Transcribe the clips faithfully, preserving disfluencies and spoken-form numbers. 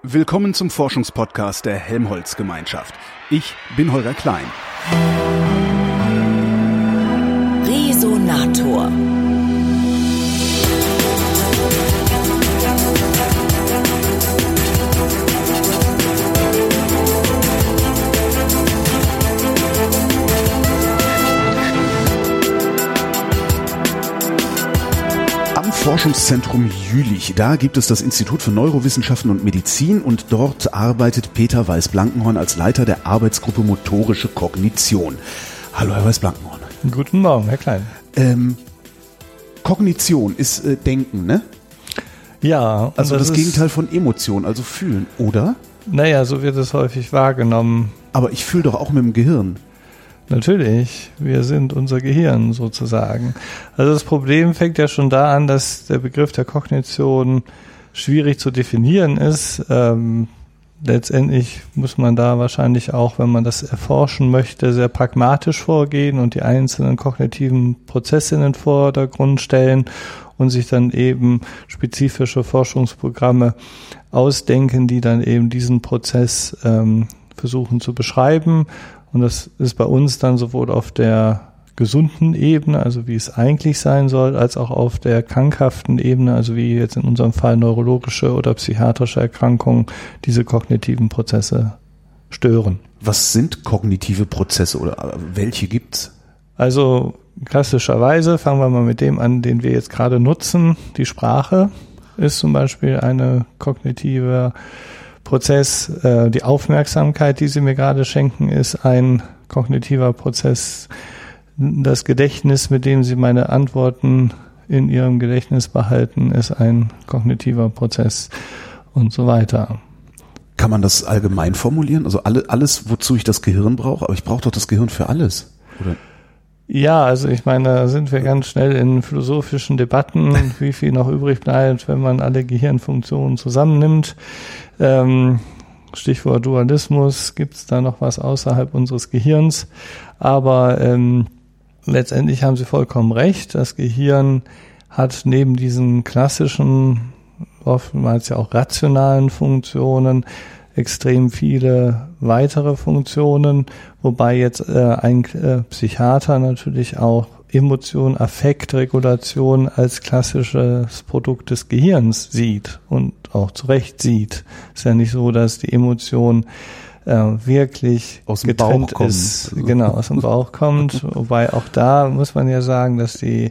Willkommen zum Forschungspodcast der Helmholtz-Gemeinschaft. Ich bin Holger Klein. Resonator. Am Forschungszentrum Jülich, da gibt es das Institut für Neurowissenschaften und Medizin und dort arbeitet Peter Weiß-Blankenhorn als Leiter der Arbeitsgruppe Motorische Kognition. Hallo, Herr Weiß-Blankenhorn. Guten Morgen, Herr Klein. Ähm, Kognition ist äh, Denken, ne? Ja. Also das, das Gegenteil von Emotion, also fühlen, oder? Naja, so wird es häufig wahrgenommen. Aber ich fühle doch auch mit dem Gehirn. Natürlich, wir sind unser Gehirn sozusagen. Also das Problem fängt ja schon da an, dass der Begriff der Kognition schwierig zu definieren ist. Ähm, letztendlich muss man da wahrscheinlich auch, wenn man das erforschen möchte, sehr pragmatisch vorgehen und die einzelnen kognitiven Prozesse in den Vordergrund stellen und sich dann eben spezifische Forschungsprogramme ausdenken, die dann eben diesen Prozess ähm, versuchen zu beschreiben. Und das ist bei uns dann sowohl auf der gesunden Ebene, also wie es eigentlich sein soll, als auch auf der krankhaften Ebene, also wie jetzt in unserem Fall neurologische oder psychiatrische Erkrankungen, diese kognitiven Prozesse stören. Was sind kognitive Prozesse oder welche gibt's? Also klassischerweise fangen wir mal mit dem an, den wir jetzt gerade nutzen. Die Sprache ist zum Beispiel eine kognitive Prozess. Äh, die Aufmerksamkeit, die Sie mir gerade schenken, ist ein kognitiver Prozess. Das Gedächtnis, mit dem Sie meine Antworten in Ihrem Gedächtnis behalten, ist ein kognitiver Prozess und so weiter. Kann man das allgemein formulieren? Also alle, alles, wozu ich das Gehirn brauche? Aber ich brauche doch das Gehirn für alles, oder? Ja, also ich meine, da sind wir ganz schnell in philosophischen Debatten, wie viel noch übrig bleibt, wenn man alle Gehirnfunktionen zusammennimmt. Ähm, Stichwort Dualismus, gibt es da noch was außerhalb unseres Gehirns? Aber ähm, letztendlich haben Sie vollkommen recht. Das Gehirn hat neben diesen klassischen, oftmals ja auch rationalen Funktionen, extrem viele weitere Funktionen, wobei jetzt äh, ein äh, Psychiater natürlich auch Emotion, Affekt, Regulation als klassisches Produkt des Gehirns sieht und auch zu Recht sieht. Ist ja nicht so, dass die Emotion äh, wirklich aus dem getrennt Bauch ist, kommt. Genau, aus dem Bauch kommt. Wobei auch da muss man ja sagen, dass die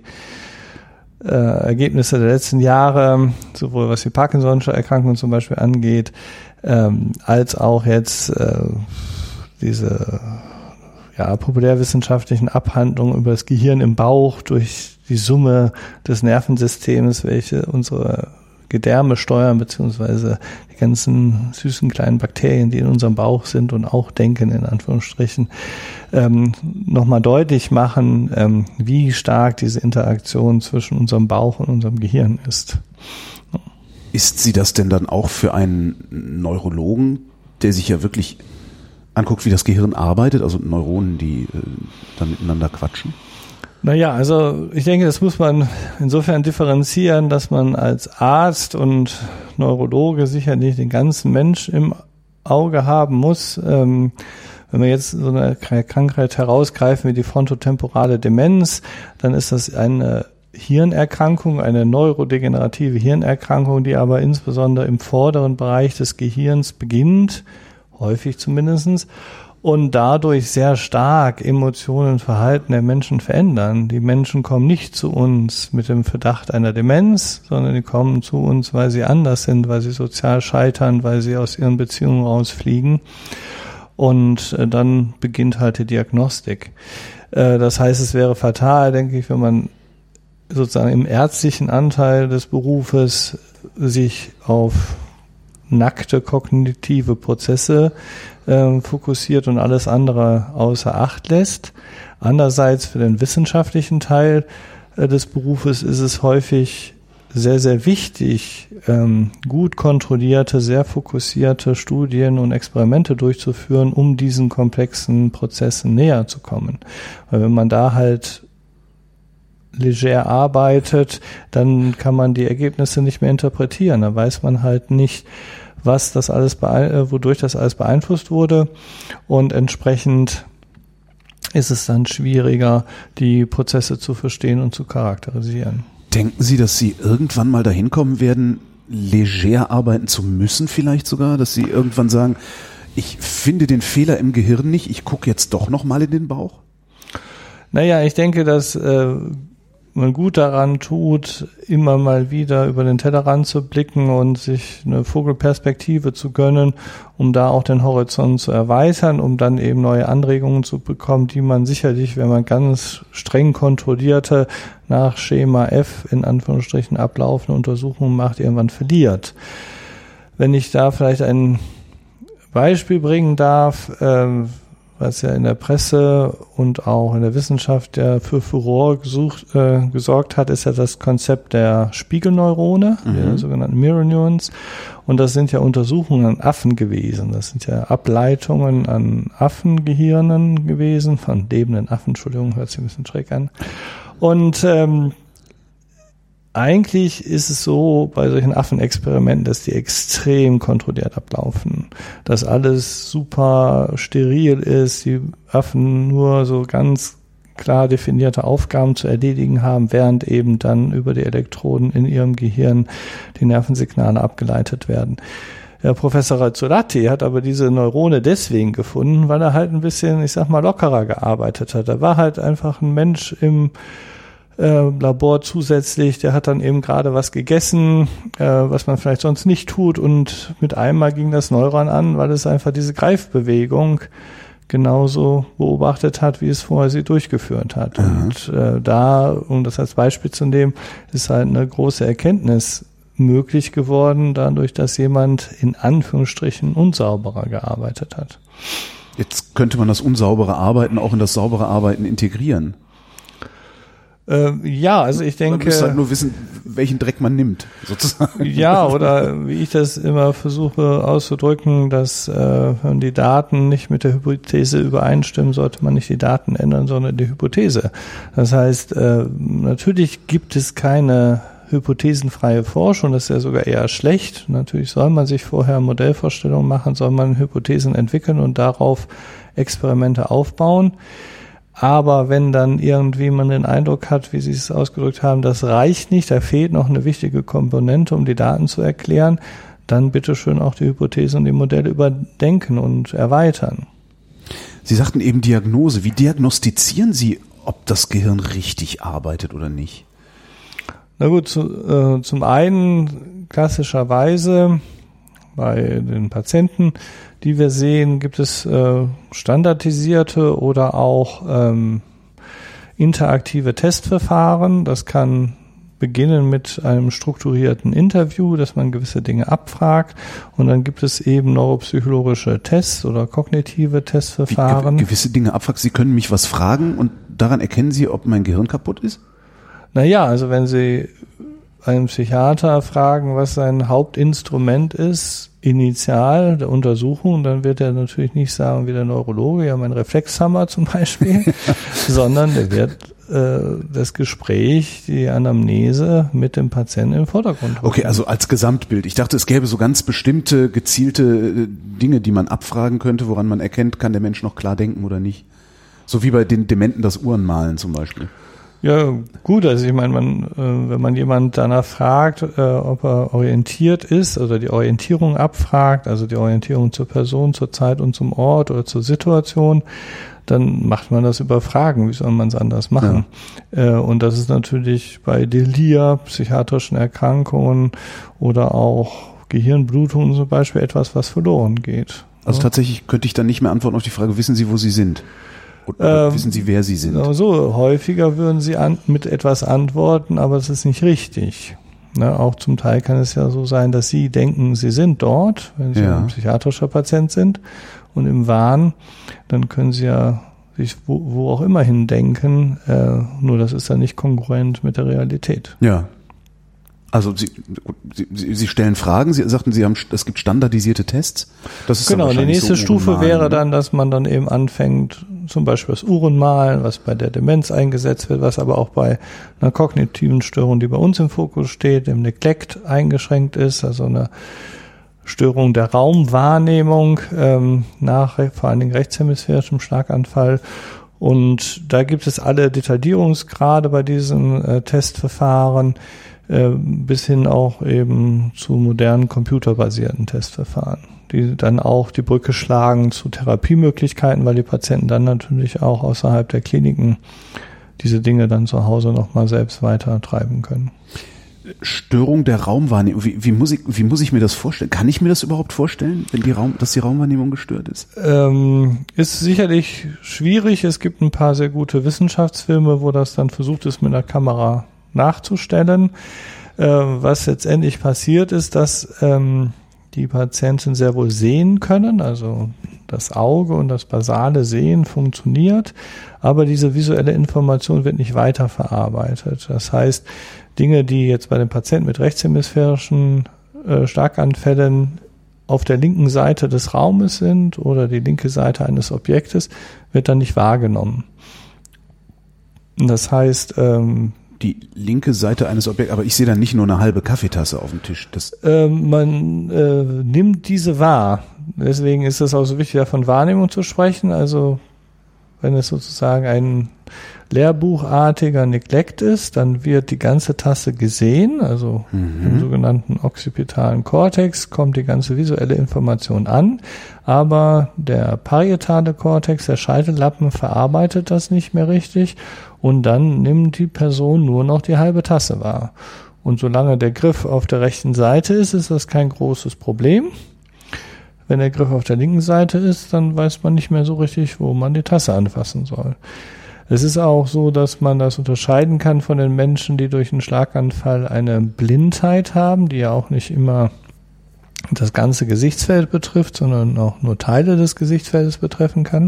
äh, Ergebnisse der letzten Jahre, sowohl was die Parkinson'sche Erkrankung zum Beispiel angeht, ähm, als auch jetzt äh, diese ja, populärwissenschaftlichen Abhandlungen über das Gehirn im Bauch durch die Summe des Nervensystems, welche unsere Gedärme steuern, beziehungsweise die ganzen süßen kleinen Bakterien, die in unserem Bauch sind und auch denken, in Anführungsstrichen, ähm, nochmal deutlich machen, ähm, wie stark diese Interaktion zwischen unserem Bauch und unserem Gehirn ist. Ist sie das denn dann auch für einen Neurologen, der sich ja wirklich anguckt, wie das Gehirn arbeitet, also Neuronen, die äh, dann miteinander quatschen? Naja, also ich denke, das muss man insofern differenzieren, dass man als Arzt und Neurologe sicherlich den ganzen Mensch im Auge haben muss. Ähm, wenn wir jetzt so eine Krankheit herausgreifen wie die frontotemporale Demenz, dann ist das eine Hirnerkrankung, eine neurodegenerative Hirnerkrankung, die aber insbesondere im vorderen Bereich des Gehirns beginnt, häufig zumindest, und dadurch sehr stark Emotionen und Verhalten der Menschen verändern. Die Menschen kommen nicht zu uns mit dem Verdacht einer Demenz, sondern die kommen zu uns, weil sie anders sind, weil sie sozial scheitern, weil sie aus ihren Beziehungen rausfliegen. Und dann beginnt halt die Diagnostik. Das heißt, es wäre fatal, denke ich, wenn man sozusagen im ärztlichen Anteil des Berufes sich auf nackte kognitive Prozesse äh, fokussiert und alles andere außer Acht lässt. Andererseits für den wissenschaftlichen Teil äh, des Berufes ist es häufig sehr, sehr wichtig, ähm, gut kontrollierte, sehr fokussierte Studien und Experimente durchzuführen, um diesen komplexen Prozessen näher zu kommen. Weil wenn man da halt leger arbeitet, dann kann man die Ergebnisse nicht mehr interpretieren. Da weiß man halt nicht, was das alles, bee- wodurch das alles beeinflusst wurde, und entsprechend ist es dann schwieriger, die Prozesse zu verstehen und zu charakterisieren. Denken Sie, dass Sie irgendwann mal dahin kommen werden, leger arbeiten zu müssen vielleicht sogar, dass Sie irgendwann sagen, ich finde den Fehler im Gehirn nicht, ich gucke jetzt doch noch mal in den Bauch? Naja, ich denke, dass äh, man gut daran tut, immer mal wieder über den Tellerrand zu blicken und sich eine Vogelperspektive zu gönnen, um da auch den Horizont zu erweitern, um dann eben neue Anregungen zu bekommen, die man sicherlich, wenn man ganz streng kontrollierte, nach Schema F in Anführungsstrichen ablaufende Untersuchungen macht, irgendwann verliert. Wenn ich da vielleicht ein Beispiel bringen darf, ähm, was ja in der Presse und auch in der Wissenschaft ja für Furore gesucht, äh, gesorgt hat, ist ja das Konzept der Spiegelneurone, mhm. der sogenannten Mirror Neurons. Und das sind ja Untersuchungen an Affen gewesen. Das sind ja Ableitungen an Affengehirnen gewesen, von lebenden Affen, Entschuldigung, hört sich ein bisschen schräg an. Und ähm, eigentlich ist es so bei solchen Affenexperimenten, dass die extrem kontrolliert ablaufen, dass alles super steril ist, die Affen nur so ganz klar definierte Aufgaben zu erledigen haben, während eben dann über die Elektroden in ihrem Gehirn die Nervensignale abgeleitet werden. Der Professor Razzoletti hat aber diese Neurone deswegen gefunden, weil er halt ein bisschen, ich sag mal, lockerer gearbeitet hat. Er war halt einfach ein Mensch im Äh, Labor zusätzlich, der hat dann eben gerade was gegessen, äh, was man vielleicht sonst nicht tut, und mit einmal ging das Neuron an, weil es einfach diese Greifbewegung genauso beobachtet hat, wie es vorher sie durchgeführt hat. Mhm. Und äh, da, um das als Beispiel zu nehmen, ist halt eine große Erkenntnis möglich geworden, dadurch, dass jemand in Anführungsstrichen unsauberer gearbeitet hat. Jetzt könnte man das unsaubere Arbeiten auch in das saubere Arbeiten integrieren. Äh, ja, also ich denke... Man muss halt nur wissen, welchen Dreck man nimmt, sozusagen. Ja, oder wie ich das immer versuche auszudrücken, dass äh, wenn die Daten nicht mit der Hypothese übereinstimmen, sollte man nicht die Daten ändern, sondern die Hypothese. Das heißt, äh, natürlich gibt es keine hypothesenfreie Forschung, das ist ja sogar eher schlecht. Natürlich soll man sich vorher Modellvorstellungen machen, soll man Hypothesen entwickeln und darauf Experimente aufbauen. Aber wenn dann irgendwie man den Eindruck hat, wie Sie es ausgedrückt haben, das reicht nicht, da fehlt noch eine wichtige Komponente, um die Daten zu erklären, dann bitte schön auch die Hypothesen und die Modelle überdenken und erweitern. Sie sagten eben Diagnose. Wie diagnostizieren Sie, ob das Gehirn richtig arbeitet oder nicht? Na gut, zu, äh, zum einen klassischerweise bei den Patienten, die wir sehen, gibt es äh, standardisierte oder auch ähm, interaktive Testverfahren. Das kann beginnen mit einem strukturierten Interview, dass man gewisse Dinge abfragt, und dann gibt es eben neuropsychologische Tests oder kognitive Testverfahren. Wie, gewisse Dinge abfragen. Sie können mich was fragen und daran erkennen Sie, ob mein Gehirn kaputt ist? Naja, also wenn Sie einen Psychiater fragen, was sein Hauptinstrument ist, initial der Untersuchung, dann wird er natürlich nicht sagen, wie der Neurologe, ja, mein Reflexhammer zum Beispiel, sondern der wird äh, das Gespräch, die Anamnese mit dem Patienten im Vordergrund haben. Okay, also als Gesamtbild. Ich dachte, es gäbe so ganz bestimmte, gezielte Dinge, die man abfragen könnte, woran man erkennt, kann der Mensch noch klar denken oder nicht. So wie bei den Dementen das Uhrenmalen zum Beispiel. Ja, gut, also ich meine, man, äh, wenn man jemand danach fragt, äh, ob er orientiert ist, also die Orientierung abfragt, also die Orientierung zur Person, zur Zeit und zum Ort oder zur Situation, dann macht man das über Fragen. Wie soll man es anders machen? Ja. Äh, und das ist natürlich bei Delir, psychiatrischen Erkrankungen oder auch Gehirnblutungen zum Beispiel etwas, was verloren geht. Also ja. Tatsächlich könnte ich dann nicht mehr antworten auf die Frage, wissen Sie, wo Sie sind? Oder ähm, wissen Sie, wer Sie sind? So, häufiger würden Sie an, mit etwas antworten, aber es ist nicht richtig. Ne, auch zum Teil kann es ja so sein, dass Sie denken, Sie sind dort, wenn Sie ja. ein psychiatrischer Patient sind, und im Wahn, dann können Sie ja sich wo, wo auch immer hin denken, äh, nur das ist dann nicht kongruent mit der Realität. Ja. Also Sie, Sie, Sie stellen Fragen, Sie sagten, Sie haben, es gibt standardisierte Tests. Das ist genau, die nächste so Stufe Uhrenmalen, wäre ne? dann, dass man dann eben anfängt, zum Beispiel das Uhrenmalen, was bei der Demenz eingesetzt wird, was aber auch bei einer kognitiven Störung, die bei uns im Fokus steht, im Neglect eingeschränkt ist, also eine Störung der Raumwahrnehmung ähm, nach vor allen Dingen rechtshemisphärischem Schlaganfall. Und da gibt es alle Detaillierungsgrade bei diesen äh, Testverfahren, äh, bis hin auch eben zu modernen computerbasierten Testverfahren, die dann auch die Brücke schlagen zu Therapiemöglichkeiten, weil die Patienten dann natürlich auch außerhalb der Kliniken diese Dinge dann zu Hause nochmal selbst weiter treiben können. Störung der Raumwahrnehmung. Wie, wie, muss ich, wie muss ich mir das vorstellen? Kann ich mir das überhaupt vorstellen, wenn die Raum, dass die Raumwahrnehmung gestört ist? Ähm, ist sicherlich schwierig. Es gibt ein paar sehr gute Wissenschaftsfilme, wo das dann versucht ist, mit einer Kamera nachzustellen. Äh, was letztendlich passiert ist, dass ähm, die Patienten sehr wohl sehen können, also das Auge und das basale Sehen funktioniert, aber diese visuelle Information wird nicht weiterverarbeitet. Das heißt, Dinge, die jetzt bei den Patienten mit rechtshemisphärischen äh, Schlaganfällen auf der linken Seite des Raumes sind oder die linke Seite eines Objektes, wird dann nicht wahrgenommen. Das heißt, ähm, die linke Seite eines Objekts, aber ich sehe dann nicht nur eine halbe Kaffeetasse auf dem Tisch. Das äh, man äh, nimmt diese wahr. Deswegen ist es auch so wichtig, davon Wahrnehmung zu sprechen. Also wenn es sozusagen ein lehrbuchartiger Neglect ist, dann wird die ganze Tasse gesehen, also mhm. im sogenannten occipitalen Kortex kommt die ganze visuelle Information an, aber der parietale Kortex, der Scheitellappen, verarbeitet das nicht mehr richtig und dann nimmt die Person nur noch die halbe Tasse wahr. Und solange der Griff auf der rechten Seite ist, ist das kein großes Problem. Wenn der Griff auf der linken Seite ist, dann weiß man nicht mehr so richtig, wo man die Tasse anfassen soll. Es ist auch so, dass man das unterscheiden kann von den Menschen, die durch einen Schlaganfall eine Blindheit haben, die ja auch nicht immer das ganze Gesichtsfeld betrifft, sondern auch nur Teile des Gesichtsfeldes betreffen kann,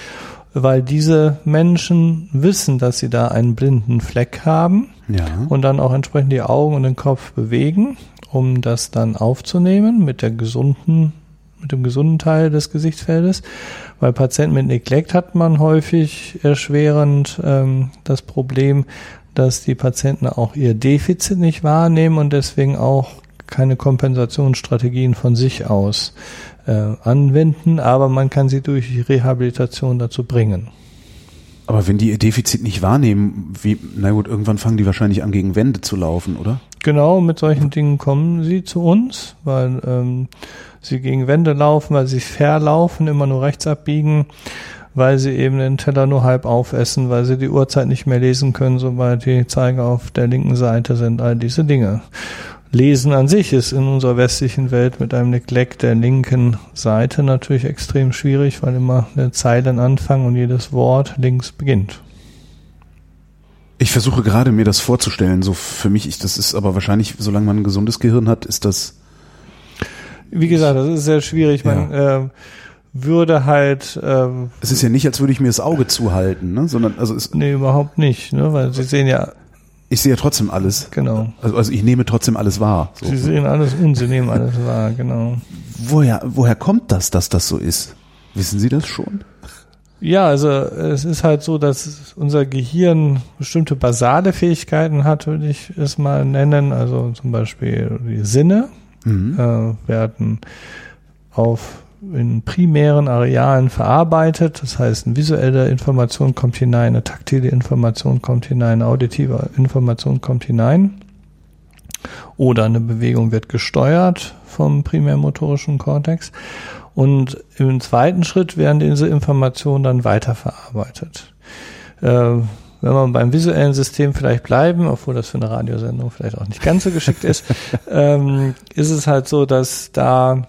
weil diese Menschen wissen, dass sie da einen blinden Fleck haben ja. und dann auch entsprechend die Augen und den Kopf bewegen, um das dann aufzunehmen mit der gesunden mit dem gesunden Teil des Gesichtsfeldes. Bei Patienten mit Neglect hat man häufig erschwerend ähm, das Problem, dass die Patienten auch ihr Defizit nicht wahrnehmen und deswegen auch keine Kompensationsstrategien von sich aus äh, anwenden, aber man kann sie durch die Rehabilitation dazu bringen. Aber wenn die ihr Defizit nicht wahrnehmen, wie, na gut, irgendwann fangen die wahrscheinlich an, gegen Wände zu laufen, oder? Genau, mit solchen Dingen kommen sie zu uns, weil ähm, sie gegen Wände laufen, weil sie verlaufen, immer nur rechts abbiegen, weil sie eben den Teller nur halb aufessen, weil sie die Uhrzeit nicht mehr lesen können, sobald die Zeiger auf der linken Seite sind, all diese Dinge. Lesen an sich ist in unserer westlichen Welt mit einem Neglect der linken Seite natürlich extrem schwierig, weil immer eine Zeilenanfang und jedes Wort links beginnt. Ich versuche gerade mir das vorzustellen, so für mich, ich, das ist aber wahrscheinlich, solange man ein gesundes Gehirn hat, ist das... Wie gesagt, das ist sehr schwierig. Man ja. äh, würde halt... Ähm, es ist ja nicht, als würde ich mir das Auge zuhalten, ne? Sondern, also es, nee, überhaupt nicht, ne? Weil Sie sehen ja... Ich sehe ja trotzdem alles. Genau. Also, also ich nehme trotzdem alles wahr. So. Sie sehen alles und Sie nehmen alles wahr, genau. Woher, woher kommt das, dass das so ist? Wissen Sie das schon? Ja, also es ist halt so, dass unser Gehirn bestimmte basale Fähigkeiten hat, würde ich es mal nennen. Also zum Beispiel die Sinne mhm. äh, werden auf in primären Arealen verarbeitet. Das heißt, eine visuelle Information kommt hinein, eine taktile Information kommt hinein, eine auditive Information kommt hinein. Oder eine Bewegung wird gesteuert vom primärmotorischen Kortex. Und im zweiten Schritt werden diese Informationen dann weiterverarbeitet. Äh, wenn wir beim visuellen System vielleicht bleiben, obwohl das für eine Radiosendung vielleicht auch nicht ganz so geschickt ist, ähm, ist es halt so, dass da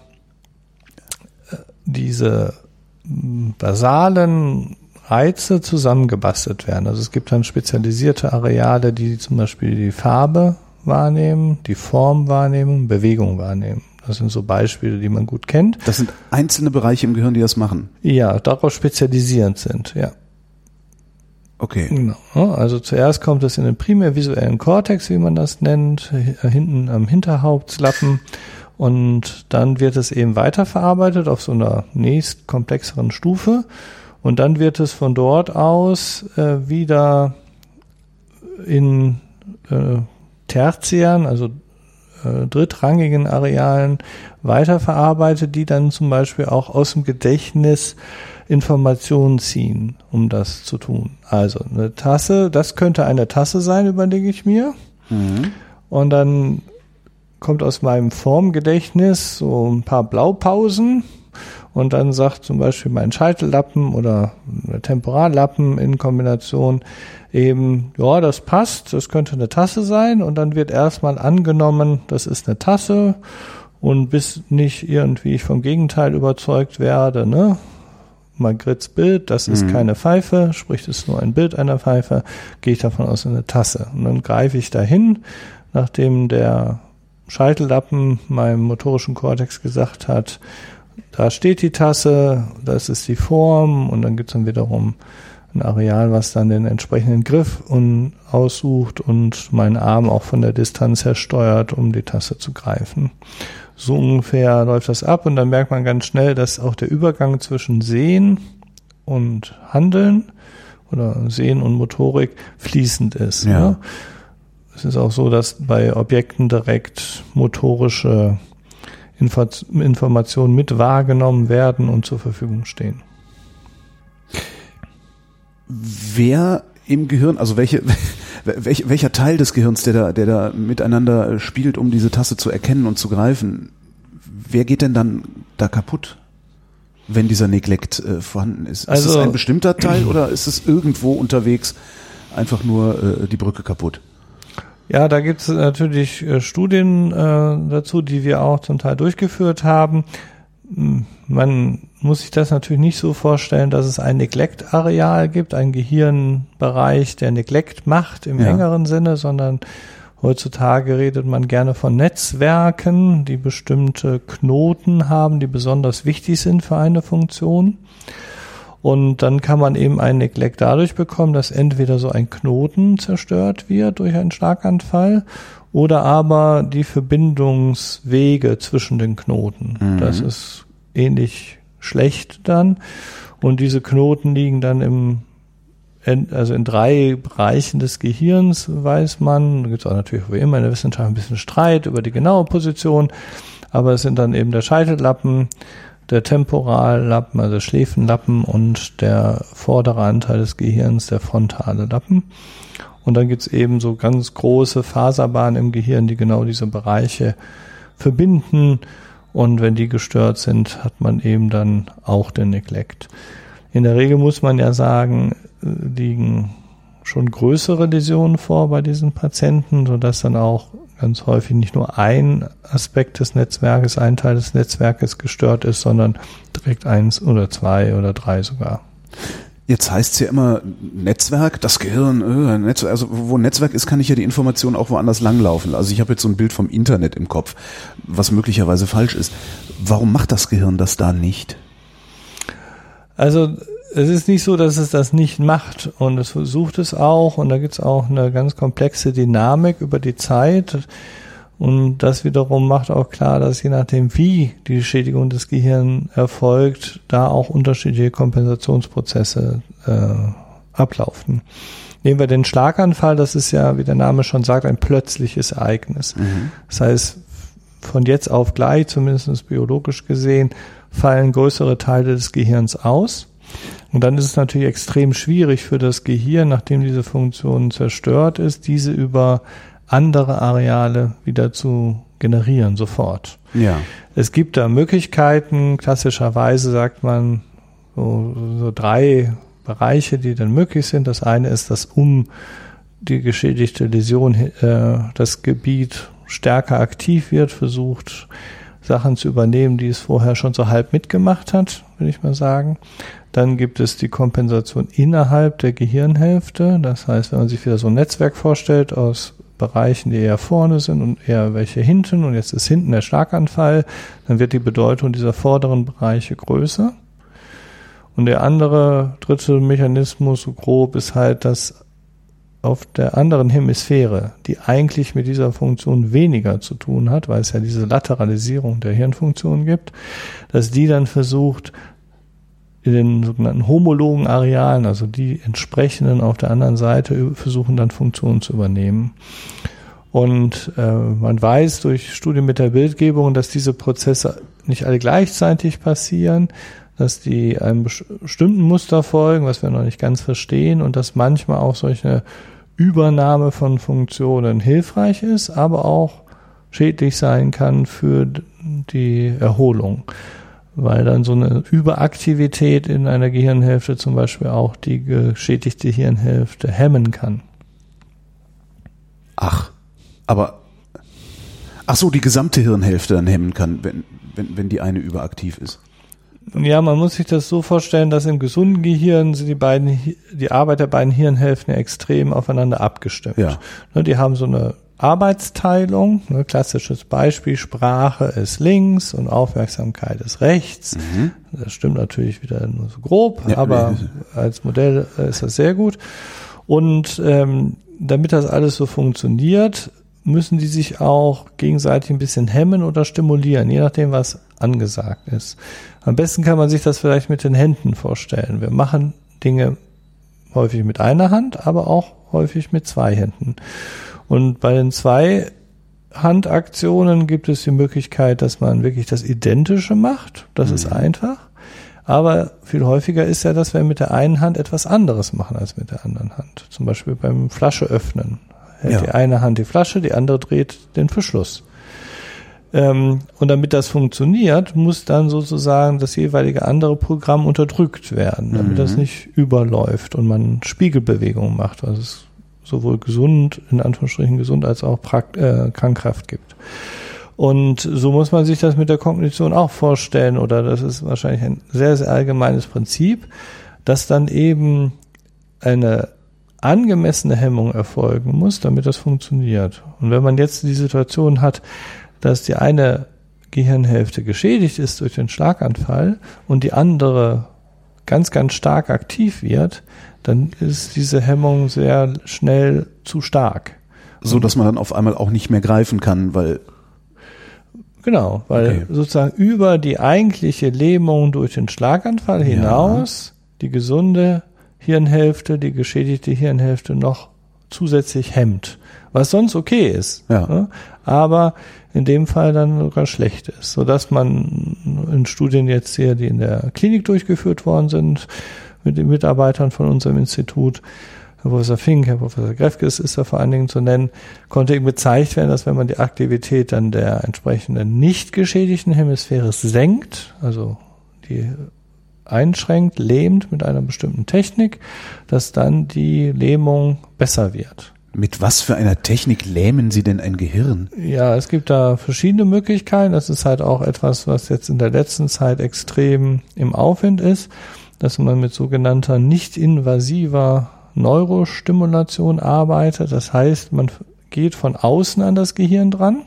diese basalen Reize zusammengebastelt werden. Also es gibt dann spezialisierte Areale, die zum Beispiel die Farbe wahrnehmen, die Form wahrnehmen, Bewegung wahrnehmen. Das sind so Beispiele, die man gut kennt. Das sind einzelne Bereiche im Gehirn, die das machen? Ja, darauf spezialisierend sind, ja. Okay. Genau. Also zuerst kommt es in den primärvisuellen Kortex, wie man das nennt, hinten am Hinterhauptslappen. Und dann wird es eben weiterverarbeitet auf so einer nächst komplexeren Stufe. Und dann wird es von dort aus äh, wieder in äh, tertiären, also äh, drittrangigen Arealen weiterverarbeitet, die dann zum Beispiel auch aus dem Gedächtnis Informationen ziehen, um das zu tun. Also eine Tasse, das könnte eine Tasse sein, überlege ich mir. Mhm. Und dann kommt aus meinem Formgedächtnis so ein paar Blaupausen und dann sagt zum Beispiel mein Scheitellappen oder der Temporallappen in Kombination eben, ja, das passt, das könnte eine Tasse sein und dann wird erstmal angenommen, das ist eine Tasse und bis nicht irgendwie ich vom Gegenteil überzeugt werde, ne? Magritte's Bild, das ist mhm. keine Pfeife, sprich, das ist nur ein Bild einer Pfeife, gehe ich davon aus, eine Tasse. Und dann greife ich dahin, nachdem der Scheitellappen meinem motorischen Kortex gesagt hat, da steht die Tasse, das ist die Form und dann gibt es dann wiederum ein Areal, was dann den entsprechenden Griff und aussucht und meinen Arm auch von der Distanz her steuert, um die Tasse zu greifen. So ungefähr läuft das ab und dann merkt man ganz schnell, dass auch der Übergang zwischen Sehen und Handeln oder Sehen und Motorik fließend ist. Ja. Ne? Es ist auch so, dass bei Objekten direkt motorische Info- Informationen mit wahrgenommen werden und zur Verfügung stehen. Wer im Gehirn, also welche, welch, welcher Teil des Gehirns, der da, der da miteinander spielt, um diese Tasse zu erkennen und zu greifen, wer geht denn dann da kaputt, wenn dieser Neglect äh, vorhanden ist? Also, ist es ein bestimmter Teil oder ist es irgendwo unterwegs einfach nur äh, die Brücke kaputt? Ja, da gibt es natürlich äh, Studien äh, dazu, die wir auch zum Teil durchgeführt haben. Man muss sich das natürlich nicht so vorstellen, dass es ein Neglect-Areal gibt, einen Gehirnbereich, der Neglect macht im ja. engeren Sinne, sondern heutzutage redet man gerne von Netzwerken, die bestimmte Knoten haben, die besonders wichtig sind für eine Funktion. Und dann kann man eben einen Neglect dadurch bekommen, dass entweder so ein Knoten zerstört wird durch einen Schlaganfall oder aber die Verbindungswege zwischen den Knoten. Mhm. Das ist ähnlich schlecht dann. Und diese Knoten liegen dann im, also in drei Bereichen des Gehirns, weiß man. Da gibt es auch natürlich wie immer in der Wissenschaft ein bisschen Streit über die genaue Position. Aber es sind dann eben der Scheitellappen, der Temporallappen, also der Schläfenlappen und der vordere Anteil des Gehirns, der frontale Lappen. Und dann gibt's eben so ganz große Faserbahnen im Gehirn, die genau diese Bereiche verbinden. Und wenn die gestört sind, hat man eben dann auch den Neglect. In der Regel muss man ja sagen, liegen schon größere Läsionen vor bei diesen Patienten, sodass dann auch ganz häufig nicht nur ein Aspekt des Netzwerkes, ein Teil des Netzwerkes gestört ist, sondern direkt eins oder zwei oder drei sogar. Jetzt heißt es ja immer Netzwerk, das Gehirn, äh, Netzwerk, also wo ein Netzwerk ist, kann ich ja die Information auch woanders langlaufen. Also ich habe jetzt so ein Bild vom Internet im Kopf, was möglicherweise falsch ist. Warum macht das Gehirn das da nicht? Also es ist nicht so, dass es das nicht macht und es versucht es auch und da gibt es auch eine ganz komplexe Dynamik über die Zeit. Und das wiederum macht auch klar, dass je nachdem, wie die Schädigung des Gehirns erfolgt, da auch unterschiedliche Kompensationsprozesse äh, ablaufen. Nehmen wir den Schlaganfall, das ist ja, wie der Name schon sagt, ein plötzliches Ereignis. Mhm. Das heißt, von jetzt auf gleich, zumindest biologisch gesehen, fallen größere Teile des Gehirns aus. Und dann ist es natürlich extrem schwierig für das Gehirn, nachdem diese Funktion zerstört ist, diese über andere Areale wieder zu generieren, sofort. Ja. Es gibt da Möglichkeiten, klassischerweise sagt man so, so drei Bereiche, die dann möglich sind. Das eine ist, dass um die geschädigte Läsion äh, das Gebiet stärker aktiv wird, versucht Sachen zu übernehmen, die es vorher schon so halb mitgemacht hat, würde ich mal sagen. Dann gibt es die Kompensation innerhalb der Gehirnhälfte. Das heißt, wenn man sich wieder so ein Netzwerk vorstellt aus Bereichen, die eher vorne sind und eher welche hinten und jetzt ist hinten der Schlaganfall, dann wird die Bedeutung dieser vorderen Bereiche größer. Und der andere, dritte Mechanismus, so grob, ist halt, dass auf der anderen Hemisphäre, die eigentlich mit dieser Funktion weniger zu tun hat, weil es ja diese Lateralisierung der Hirnfunktion gibt, dass die dann versucht, in den sogenannten homologen Arealen, also die entsprechenden auf der anderen Seite, versuchen dann Funktionen zu übernehmen. Und äh, man weiß durch Studien mit der Bildgebung, dass diese Prozesse nicht alle gleichzeitig passieren, dass die einem bestimmten Muster folgen, was wir noch nicht ganz verstehen, und dass manchmal auch solche Übernahme von Funktionen hilfreich ist, aber auch schädlich sein kann für die Erholung, weil dann so eine Überaktivität in einer Gehirnhälfte zum Beispiel auch die geschädigte Hirnhälfte hemmen kann. Ach, aber ach so, die gesamte Hirnhälfte dann hemmen kann, wenn, wenn, wenn die eine überaktiv ist. Ja, man muss sich das so vorstellen, dass im gesunden Gehirn sind die beiden, die Arbeit der beiden Hirnhälften extrem aufeinander abgestimmt. Ja. Die haben so eine Arbeitsteilung, ne, klassisches Beispiel, Sprache ist links und Aufmerksamkeit ist rechts. Mhm. Das stimmt natürlich wieder nur so grob, ja, aber nee. Als Modell ist das sehr gut. Und ähm, damit das alles so funktioniert, müssen die sich auch gegenseitig ein bisschen hemmen oder stimulieren, je nachdem, was angesagt ist. Am besten kann man sich das vielleicht mit den Händen vorstellen. Wir machen Dinge häufig mit einer Hand, aber auch häufig mit zwei Händen. Und bei den zwei Handaktionen gibt es die Möglichkeit, dass man wirklich das Identische macht. Das mhm. ist einfach. Aber viel häufiger ist ja, dass wir mit der einen Hand etwas anderes machen als mit der anderen Hand. Zum Beispiel beim Flasche öffnen. Hält ja. die eine Hand die Flasche, die andere dreht den Verschluss. Ähm, und damit das funktioniert, muss dann sozusagen das jeweilige andere Programm unterdrückt werden, damit mhm. das nicht überläuft und man Spiegelbewegungen macht, was es sowohl gesund, in Anführungsstrichen gesund, als auch prakt- äh, krankhaft gibt. Und so muss man sich das mit der Kognition auch vorstellen, oder das ist wahrscheinlich ein sehr, sehr allgemeines Prinzip, dass dann eben eine angemessene Hemmung erfolgen muss, damit das funktioniert. Und wenn man jetzt die Situation hat, dass die eine Gehirnhälfte geschädigt ist durch den Schlaganfall und die andere ganz, ganz stark aktiv wird, dann ist diese Hemmung sehr schnell zu stark. So, dass man dann auf einmal auch nicht mehr greifen kann, weil... Genau, weil okay. sozusagen über die eigentliche Lähmung durch den Schlaganfall hinaus ja. die gesunde Hirnhälfte, die geschädigte Hirnhälfte noch zusätzlich hemmt. Was sonst okay ist, ja. ne? Aber in dem Fall dann sogar schlecht ist, sodass man in Studien jetzt hier, die in der Klinik durchgeführt worden sind, mit den Mitarbeitern von unserem Institut, Herr Professor Fink, Herr Professor Grefkes ist da vor allen Dingen zu nennen, konnte eben gezeigt werden, dass wenn man die Aktivität dann der entsprechenden nicht geschädigten Hemisphäre senkt, also die einschränkt, lähmt mit einer bestimmten Technik, dass dann die Lähmung besser wird. Mit was für einer Technik lähmen Sie denn ein Gehirn? Ja, es gibt da verschiedene Möglichkeiten. Das ist halt auch etwas, was jetzt in der letzten Zeit extrem im Aufwind ist, dass man mit sogenannter nicht-invasiver Neurostimulation arbeitet. Das heißt, man geht von außen an das Gehirn dran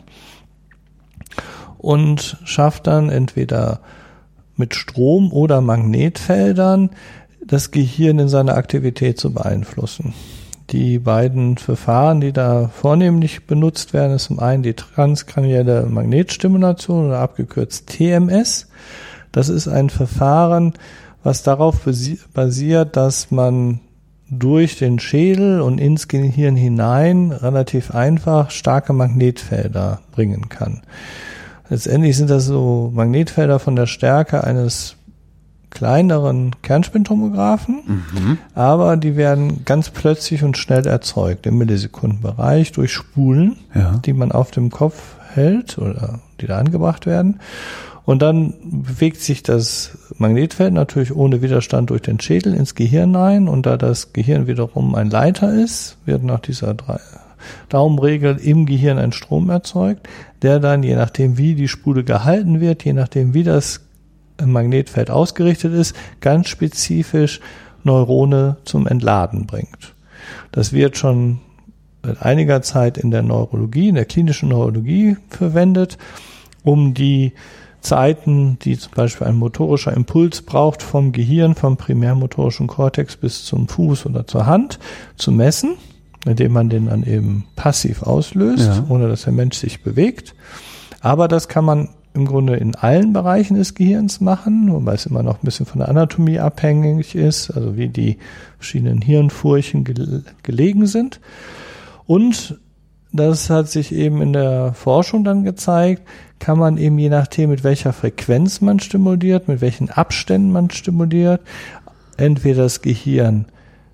und schafft dann entweder mit Strom oder Magnetfeldern das Gehirn in seiner Aktivität zu beeinflussen. Die beiden Verfahren, die da vornehmlich benutzt werden, ist zum einen die transkranielle Magnetstimulation oder abgekürzt T M S. Das ist ein Verfahren, was darauf basiert, dass man durch den Schädel und ins Gehirn hinein relativ einfach starke Magnetfelder bringen kann. Letztendlich sind das so Magnetfelder von der Stärke eines kleineren Kernspintomographen, mhm. aber die werden ganz plötzlich und schnell erzeugt, im Millisekundenbereich durch Spulen, ja. die man auf dem Kopf hält oder die da angebracht werden. Und dann bewegt sich das Magnetfeld natürlich ohne Widerstand durch den Schädel ins Gehirn ein, und da das Gehirn wiederum ein Leiter ist, wird nach dieser drei Daumenregel im Gehirn ein Strom erzeugt, der dann, je nachdem wie die Spule gehalten wird, je nachdem wie das Magnetfeld ausgerichtet ist, ganz spezifisch Neurone zum Entladen bringt. Das wird schon seit einiger Zeit in der Neurologie, in der klinischen Neurologie verwendet, um die Zeiten, die zum Beispiel ein motorischer Impuls braucht, vom Gehirn, vom primärmotorischen Kortex bis zum Fuß oder zur Hand zu messen, indem man den dann eben passiv auslöst, ja. ohne dass der Mensch sich bewegt. Aber das kann man im Grunde in allen Bereichen des Gehirns machen, wobei es immer noch ein bisschen von der Anatomie abhängig ist, also wie die verschiedenen Hirnfurchen ge- gelegen sind. Und das hat sich eben in der Forschung dann gezeigt, kann man eben je nachdem, mit welcher Frequenz man stimuliert, mit welchen Abständen man stimuliert, entweder das Gehirn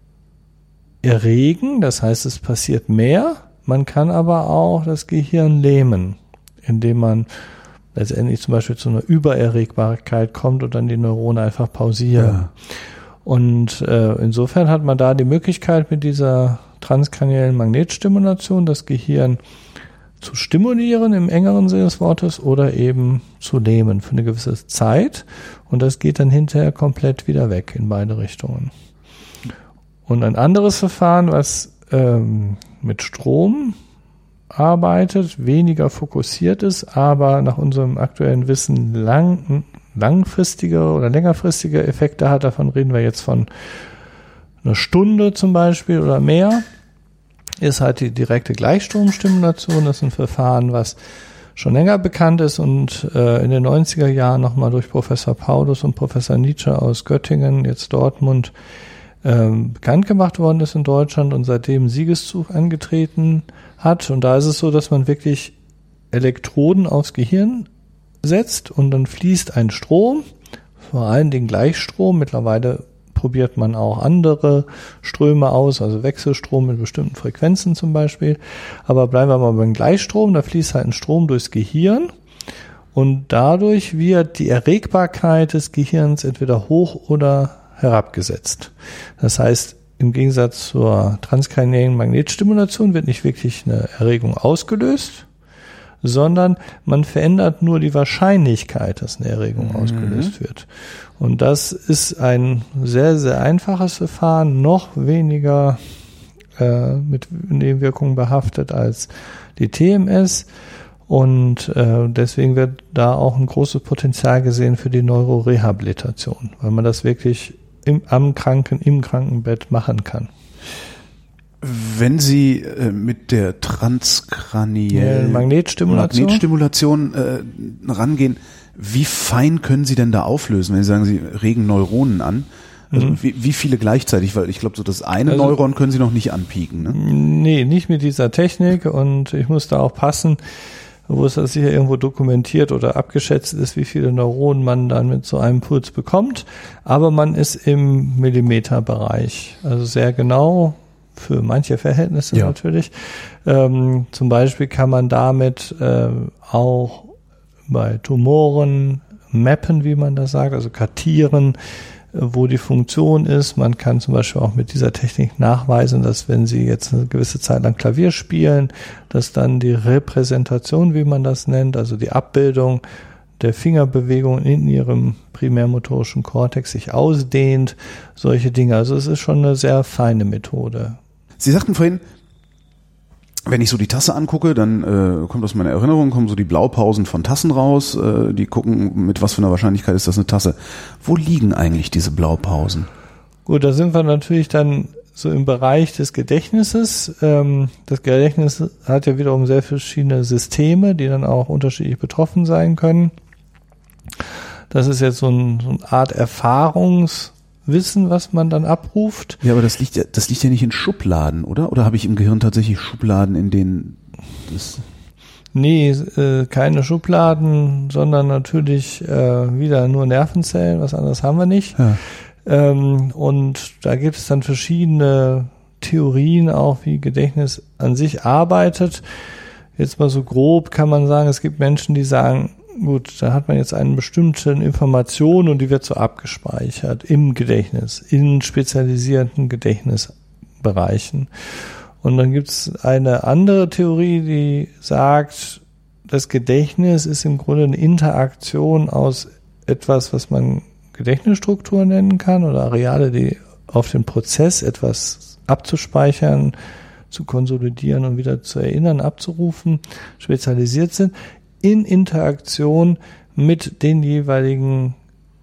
erregen, das heißt, es passiert mehr, man kann aber auch das Gehirn lähmen, indem man letztendlich zum Beispiel zu einer Übererregbarkeit kommt und dann die Neurone einfach pausieren. Ja. Und äh, insofern hat man da die Möglichkeit, mit dieser transkraniellen Magnetstimulation das Gehirn zu stimulieren im engeren Sinne des Wortes oder eben zu lähmen für eine gewisse Zeit. Und das geht dann hinterher komplett wieder weg in beide Richtungen. Und ein anderes Verfahren, was ähm, mit Strom arbeitet, weniger fokussiert ist, aber nach unserem aktuellen Wissen lang, langfristige oder längerfristige Effekte hat. Davon reden wir jetzt von einer Stunde zum Beispiel oder mehr, ist halt die direkte Gleichstromstimulation. Das ist ein Verfahren, was schon länger bekannt ist und äh, in den neunziger Jahren nochmal durch Professor Paulus und Professor Nietzsche aus Göttingen, jetzt Dortmund, ähm, bekannt gemacht worden ist in Deutschland und seitdem Siegeszug angetreten hat. Und da ist es so, dass man wirklich Elektroden aufs Gehirn setzt und dann fließt ein Strom, vor allen Dingen Gleichstrom. Mittlerweile probiert man auch andere Ströme aus, also Wechselstrom mit bestimmten Frequenzen zum Beispiel. Aber bleiben wir mal beim Gleichstrom, da fließt halt ein Strom durchs Gehirn und dadurch wird die Erregbarkeit des Gehirns entweder hoch oder herabgesetzt. Das heißt, im Gegensatz zur transkraniellen Magnetstimulation wird nicht wirklich eine Erregung ausgelöst, sondern man verändert nur die Wahrscheinlichkeit, dass eine Erregung mhm. ausgelöst wird. Und das ist ein sehr, sehr einfaches Verfahren, noch weniger äh, mit Nebenwirkungen behaftet als die T M S. Und äh, deswegen wird da auch ein großes Potenzial gesehen für die Neurorehabilitation, weil man das wirklich im, am Kranken, im Krankenbett machen kann. Wenn Sie äh, mit der transkraniellen Magnetstimulation, Magnetstimulation äh, rangehen, wie fein können Sie denn da auflösen, wenn Sie sagen, Sie regen Neuronen an? Also mhm. wie, wie viele gleichzeitig? Weil ich glaube, so das eine also, Neuron können Sie noch nicht anpieken, ne? Nee, nicht mit dieser Technik und ich muss da auch passen, wo es das sicher irgendwo dokumentiert oder abgeschätzt ist, wie viele Neuronen man dann mit so einem Puls bekommt. Aber man ist im Millimeterbereich, also sehr genau für manche Verhältnisse ja. natürlich. Ähm, zum Beispiel kann man damit äh, auch bei Tumoren mappen, wie man das sagt, also kartieren, wo die Funktion ist. Man kann zum Beispiel auch mit dieser Technik nachweisen, dass wenn Sie jetzt eine gewisse Zeit lang Klavier spielen, dass dann die Repräsentation, wie man das nennt, also die Abbildung der Fingerbewegung in Ihrem primärmotorischen Kortex sich ausdehnt, solche Dinge. Also es ist schon eine sehr feine Methode. Sie sagten vorhin, wenn ich so die Tasse angucke, dann äh, kommt aus meiner Erinnerung, kommen so die Blaupausen von Tassen raus, äh, die gucken, mit was für einer Wahrscheinlichkeit ist das eine Tasse. Wo liegen eigentlich diese Blaupausen? Gut, da sind wir natürlich dann so im Bereich des Gedächtnisses. Ähm, das Gedächtnis hat ja wiederum sehr verschiedene Systeme, die dann auch unterschiedlich betroffen sein können. Das ist jetzt so, ein, so eine Art Erfahrungs- Wissen, was man dann abruft. Ja, aber das liegt ja, das liegt ja nicht in Schubladen, oder? Oder habe ich im Gehirn tatsächlich Schubladen, in denen das... Nee, äh, keine Schubladen, sondern natürlich äh, wieder nur Nervenzellen, was anderes haben wir nicht. Ja. Ähm, und da gibt es dann verschiedene Theorien auch, wie Gedächtnis an sich arbeitet. Jetzt mal so grob kann man sagen, es gibt Menschen, die sagen, gut, da hat man jetzt eine bestimmte Information und die wird so abgespeichert im Gedächtnis, in spezialisierten Gedächtnisbereichen. Und dann gibt es eine andere Theorie, die sagt, das Gedächtnis ist im Grunde eine Interaktion aus etwas, was man Gedächtnisstruktur nennen kann oder Areale, die auf den Prozess etwas abzuspeichern, zu konsolidieren und wieder zu erinnern, abzurufen, spezialisiert sind, in Interaktion mit den jeweiligen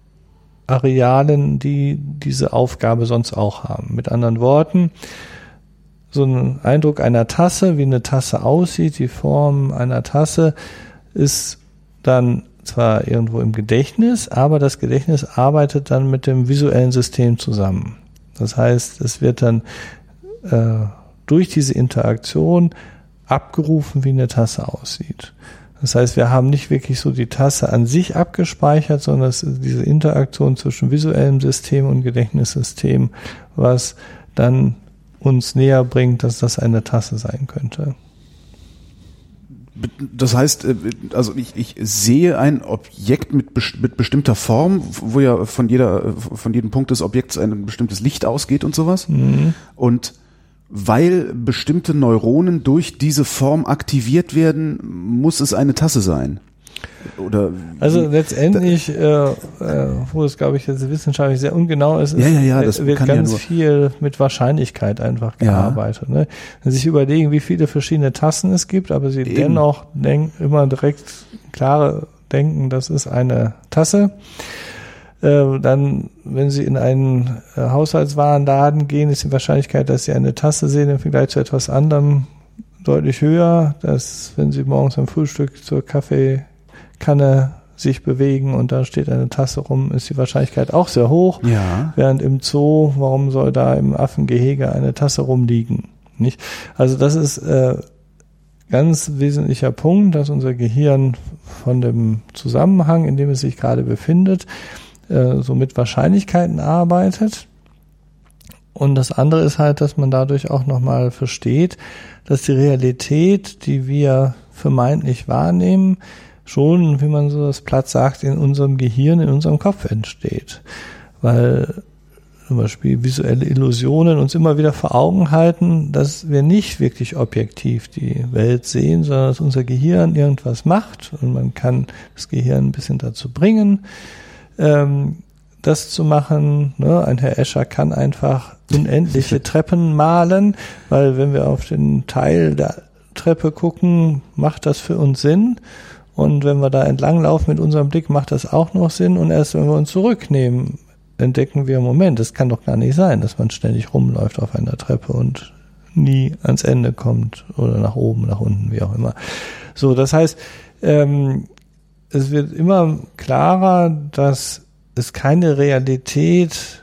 Arealen, die diese Aufgabe sonst auch haben. Mit anderen Worten, so ein Eindruck einer Tasse, wie eine Tasse aussieht, die Form einer Tasse, ist dann zwar irgendwo im Gedächtnis, aber das Gedächtnis arbeitet dann mit dem visuellen System zusammen. Das heißt, es wird dann äh, durch diese Interaktion abgerufen, wie eine Tasse aussieht. Das heißt, wir haben nicht wirklich so die Tasse an sich abgespeichert, sondern es ist diese Interaktion zwischen visuellem System und Gedächtnissystem, was dann uns näher bringt, dass das eine Tasse sein könnte. Das heißt, also ich, ich sehe ein Objekt mit, mit bestimmter Form, wo ja von jeder, von jedem Punkt des Objekts ein bestimmtes Licht ausgeht und sowas. Mhm. Und weil bestimmte Neuronen durch diese Form aktiviert werden, muss es eine Tasse sein. Oder also letztendlich, äh, äh, wo es, glaube ich, jetzt wissenschaftlich sehr ungenau ist, ja, ja, ja, das wird kann ganz ja nur viel mit Wahrscheinlichkeit einfach gearbeitet. Ja. Ne? Wenn Sie sich überlegen, wie viele verschiedene Tassen es gibt, aber Sie Eben. dennoch denken, immer direkt klare denken, das ist eine Tasse. Äh, dann, wenn Sie in einen äh, Haushaltswarenladen gehen, ist die Wahrscheinlichkeit, dass Sie eine Tasse sehen im Vergleich zu etwas anderem deutlich höher, dass wenn Sie morgens am Frühstück zur Kaffeekanne sich bewegen und da steht eine Tasse rum, ist die Wahrscheinlichkeit auch sehr hoch. Ja. Während im Zoo, warum soll da im Affengehege eine Tasse rumliegen? Nicht? Also das ist äh, ganz wesentlicher Punkt, dass unser Gehirn von dem Zusammenhang, in dem es sich gerade befindet, äh, so mit Wahrscheinlichkeiten arbeitet. Und das andere ist halt, dass man dadurch auch nochmal versteht, dass die Realität, die wir vermeintlich wahrnehmen, schon, wie man so das platt sagt, in unserem Gehirn, in unserem Kopf entsteht. Weil zum Beispiel visuelle Illusionen uns immer wieder vor Augen halten, dass wir nicht wirklich objektiv die Welt sehen, sondern dass unser Gehirn irgendwas macht und man kann das Gehirn ein bisschen dazu bringen, ähm, das zu machen. Ne? Ein Herr Escher kann einfach unendliche Treppen malen, weil wenn wir auf den Teil der Treppe gucken, macht das für uns Sinn. Und wenn wir da entlanglaufen mit unserem Blick, macht das auch noch Sinn. Und erst wenn wir uns zurücknehmen, entdecken wir, Moment, das kann doch gar nicht sein, dass man ständig rumläuft auf einer Treppe und nie ans Ende kommt oder nach oben, nach unten, wie auch immer. So, das heißt, ähm, es wird immer klarer, dass es keine Realität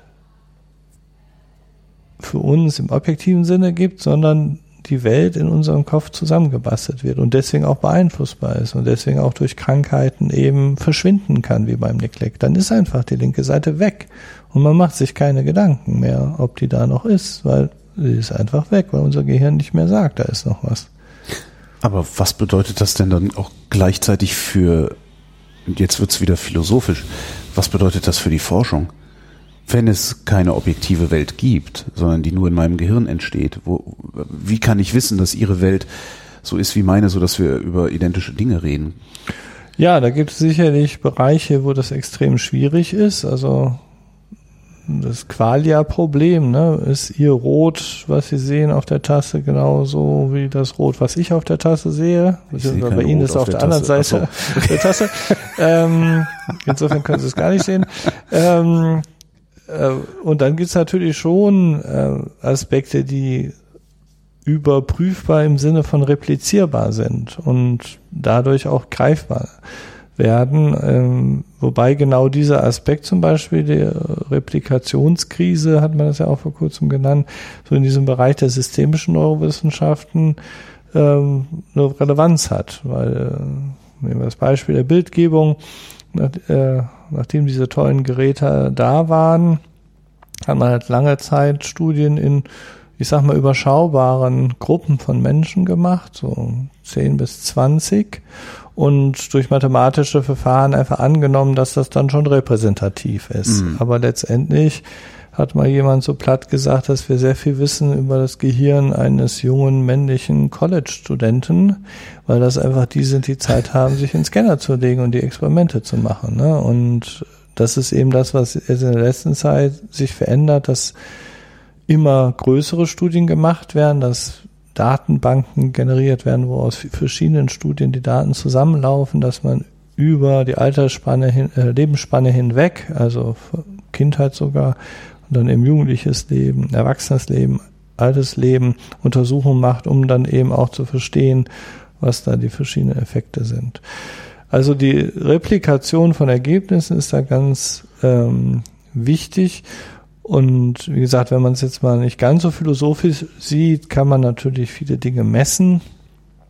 für uns im objektiven Sinne gibt, sondern die Welt in unserem Kopf zusammengebastelt wird und deswegen auch beeinflussbar ist und deswegen auch durch Krankheiten eben verschwinden kann, wie beim Neglect. Dann ist einfach die linke Seite weg und man macht sich keine Gedanken mehr, ob die da noch ist, weil sie ist einfach weg, weil unser Gehirn nicht mehr sagt, da ist noch was. Aber was bedeutet das denn dann auch gleichzeitig für, jetzt wird's wieder philosophisch, was bedeutet das für die Forschung? Wenn es keine objektive Welt gibt, sondern die nur in meinem Gehirn entsteht, wo, wie kann ich wissen, dass Ihre Welt so ist wie meine, so dass wir über identische Dinge reden? Ja, da gibt es sicherlich Bereiche, wo das extrem schwierig ist. Also das Qualia-Problem, ne? Ist Ihr Rot, was Sie sehen auf der Tasse, genauso wie das Rot, was ich auf der Tasse sehe? Bei Ihnen ist es auf der, der anderen Seite so. Der Tasse. ähm, insofern können Sie es gar nicht sehen. Ähm, Und dann gibt's natürlich schon äh, Aspekte, die überprüfbar im Sinne von replizierbar sind und dadurch auch greifbar werden. Ähm, wobei genau dieser Aspekt zum Beispiel der Replikationskrise, hat man das ja auch vor kurzem genannt, so in diesem Bereich der systemischen Neurowissenschaften ähm, eine Relevanz hat. Weil, äh, nehmen wir das Beispiel der Bildgebung, äh, nachdem diese tollen Geräte da waren, hat man halt lange Zeit Studien in, ich sag mal, überschaubaren Gruppen von Menschen gemacht, so zehn bis zwanzig, und durch mathematische Verfahren einfach angenommen, dass das dann schon repräsentativ ist. Mhm. Aber letztendlich hat mal jemand so platt gesagt, dass wir sehr viel wissen über das Gehirn eines jungen männlichen College-Studenten, weil das einfach die sind, die Zeit haben, sich in den Scanner zu legen und die Experimente zu machen. Ne? Und das ist eben das, was in der letzten Zeit sich verändert, dass immer größere Studien gemacht werden, dass Datenbanken generiert werden, wo aus verschiedenen Studien die Daten zusammenlaufen, dass man über die Altersspanne, hin, äh, Lebensspanne hinweg, also Kindheit sogar, und dann eben jugendliches Leben, erwachsenes Leben, altes Leben, Untersuchungen macht, um dann eben auch zu verstehen, was da die verschiedenen Effekte sind. Also die Replikation von Ergebnissen ist da ganz ähm, wichtig. Und wie gesagt, wenn man es jetzt mal nicht ganz so philosophisch sieht, kann man natürlich viele Dinge messen.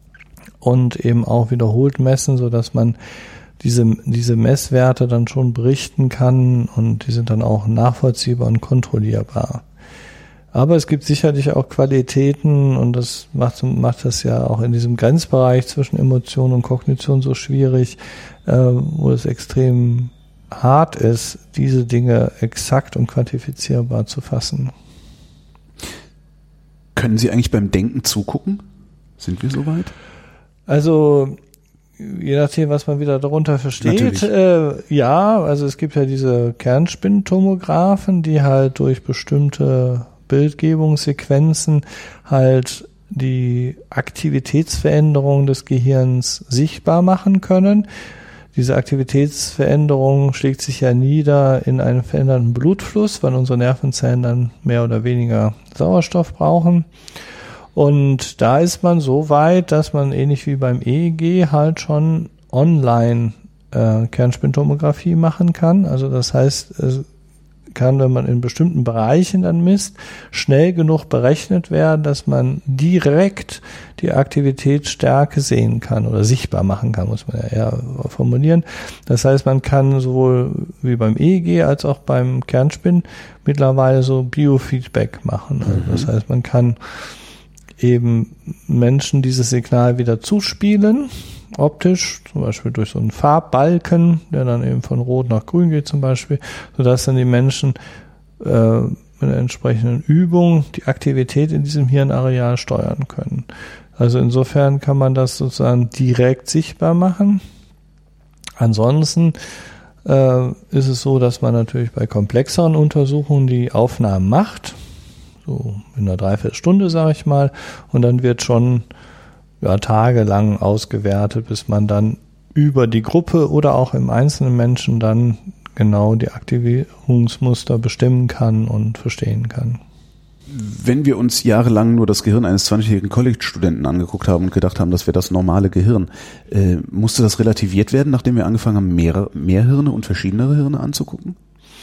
und eben auch wiederholt messen, sodass man diese, diese Messwerte dann schon berichten kann und die sind dann auch nachvollziehbar und kontrollierbar. Aber es gibt sicherlich auch Qualitäten und das macht, macht das ja auch in diesem Grenzbereich zwischen Emotion und Kognition so schwierig, äh, wo es extrem hart ist, diese Dinge exakt und quantifizierbar zu fassen. Können Sie eigentlich beim Denken zugucken? Sind wir soweit? Also je nachdem, was man wieder darunter versteht. Äh, ja, also es gibt ja diese Kernspintomographen, die halt durch bestimmte Bildgebungssequenzen halt die Aktivitätsveränderung des Gehirns sichtbar machen können. Diese Aktivitätsveränderung schlägt sich ja nieder in einen veränderten Blutfluss, weil unsere Nervenzellen dann mehr oder weniger Sauerstoff brauchen. Und da ist man so weit, dass man ähnlich wie beim E E G halt schon online äh, Kernspintomographie machen kann. Also das heißt, es kann, wenn man in bestimmten Bereichen dann misst, schnell genug berechnet werden, dass man direkt die Aktivitätsstärke sehen kann oder sichtbar machen kann, muss man ja eher formulieren. Das heißt, man kann sowohl wie beim E E G als auch beim Kernspin mittlerweile so Biofeedback machen. Also das heißt, man kann eben Menschen dieses Signal wieder zuspielen, optisch, zum Beispiel durch so einen Farbbalken, der dann eben von Rot nach Grün geht zum Beispiel, sodass dann die Menschen äh, mit einer entsprechenden Übung die Aktivität in diesem Hirnareal steuern können. Also insofern kann man das sozusagen direkt sichtbar machen. Ansonsten äh, ist es so, dass man natürlich bei komplexeren Untersuchungen die Aufnahmen macht, so in einer Dreiviertelstunde, sage ich mal, und dann wird schon ja, tagelang ausgewertet, bis man dann über die Gruppe oder auch im einzelnen Menschen dann genau die Aktivierungsmuster bestimmen kann und verstehen kann. Wenn wir uns jahrelang nur das Gehirn eines zwanzigjährigen College-Studenten angeguckt haben und gedacht haben, das wäre das normale Gehirn, äh, musste das relativiert werden, nachdem wir angefangen haben, mehr, mehr Hirne und verschiedenere Hirne anzugucken?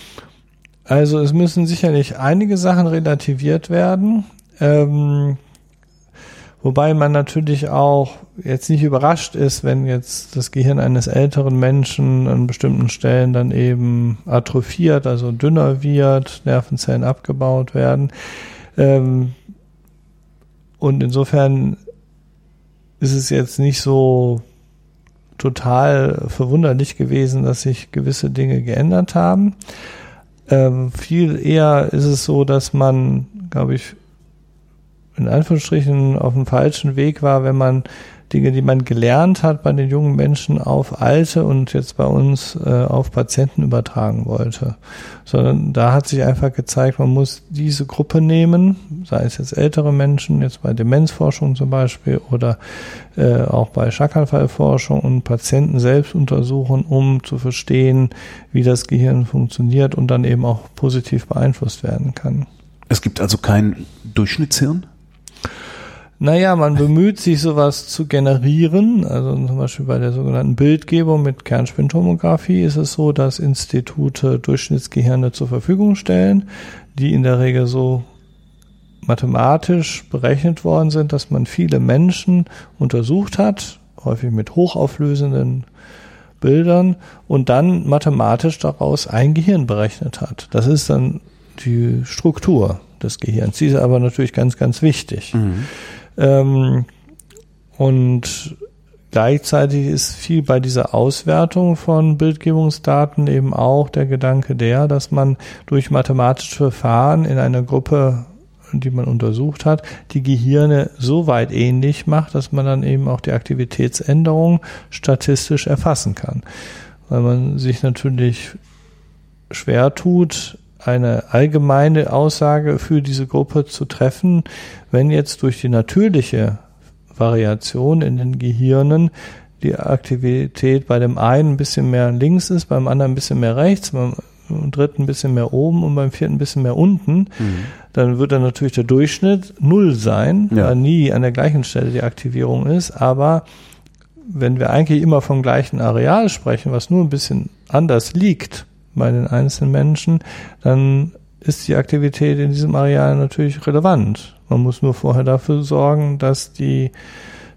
Also es müssen sicherlich einige Sachen relativiert werden, ähm, wobei man natürlich auch jetzt nicht überrascht ist, wenn jetzt das Gehirn eines älteren Menschen an bestimmten Stellen dann eben atrophiert, also dünner wird, Nervenzellen abgebaut werden. Ähm, und insofern ist es jetzt nicht so total verwunderlich gewesen, dass sich gewisse Dinge geändert haben. Ähm, viel eher ist es so, dass man, glaube ich, in Anführungsstrichen auf dem falschen Weg war, wenn man Dinge, die man gelernt hat bei den jungen Menschen, auf alte und jetzt bei uns äh, auf Patienten übertragen wollte. Sondern da hat sich einfach gezeigt, man muss diese Gruppe nehmen, sei es jetzt ältere Menschen, jetzt bei Demenzforschung zum Beispiel oder äh, auch bei Schlaganfallforschung und Patienten selbst untersuchen, um zu verstehen, wie das Gehirn funktioniert und dann eben auch positiv beeinflusst werden kann. Es gibt also kein Durchschnittshirn? Naja, man bemüht sich, sowas zu generieren. Also zum Beispiel bei der sogenannten Bildgebung mit Kernspintomographie ist es so, dass Institute Durchschnittsgehirne zur Verfügung stellen, die in der Regel so mathematisch berechnet worden sind, dass man viele Menschen untersucht hat, häufig mit hochauflösenden Bildern und dann mathematisch daraus ein Gehirn berechnet hat. Das ist dann die Struktur des Gehirns. Die ist aber natürlich ganz, ganz wichtig. Mhm. Ähm, und gleichzeitig ist viel bei dieser Auswertung von Bildgebungsdaten eben auch der Gedanke der, dass man durch mathematische Verfahren in einer Gruppe, die man untersucht hat, die Gehirne so weit ähnlich macht, dass man dann eben auch die Aktivitätsänderung statistisch erfassen kann. Weil man sich natürlich schwer tut, eine allgemeine Aussage für diese Gruppe zu treffen, wenn jetzt durch die natürliche Variation in den Gehirnen die Aktivität bei dem einen ein bisschen mehr links ist, beim anderen ein bisschen mehr rechts, beim dritten ein bisschen mehr oben und beim vierten ein bisschen mehr unten, mhm. dann wird dann natürlich der Durchschnitt null sein, ja. weil nie an der gleichen Stelle die Aktivierung ist, aber wenn wir eigentlich immer vom gleichen Areal sprechen, was nur ein bisschen anders liegt, bei den einzelnen Menschen, dann ist die Aktivität in diesem Areal natürlich relevant. Man muss nur vorher dafür sorgen, dass die,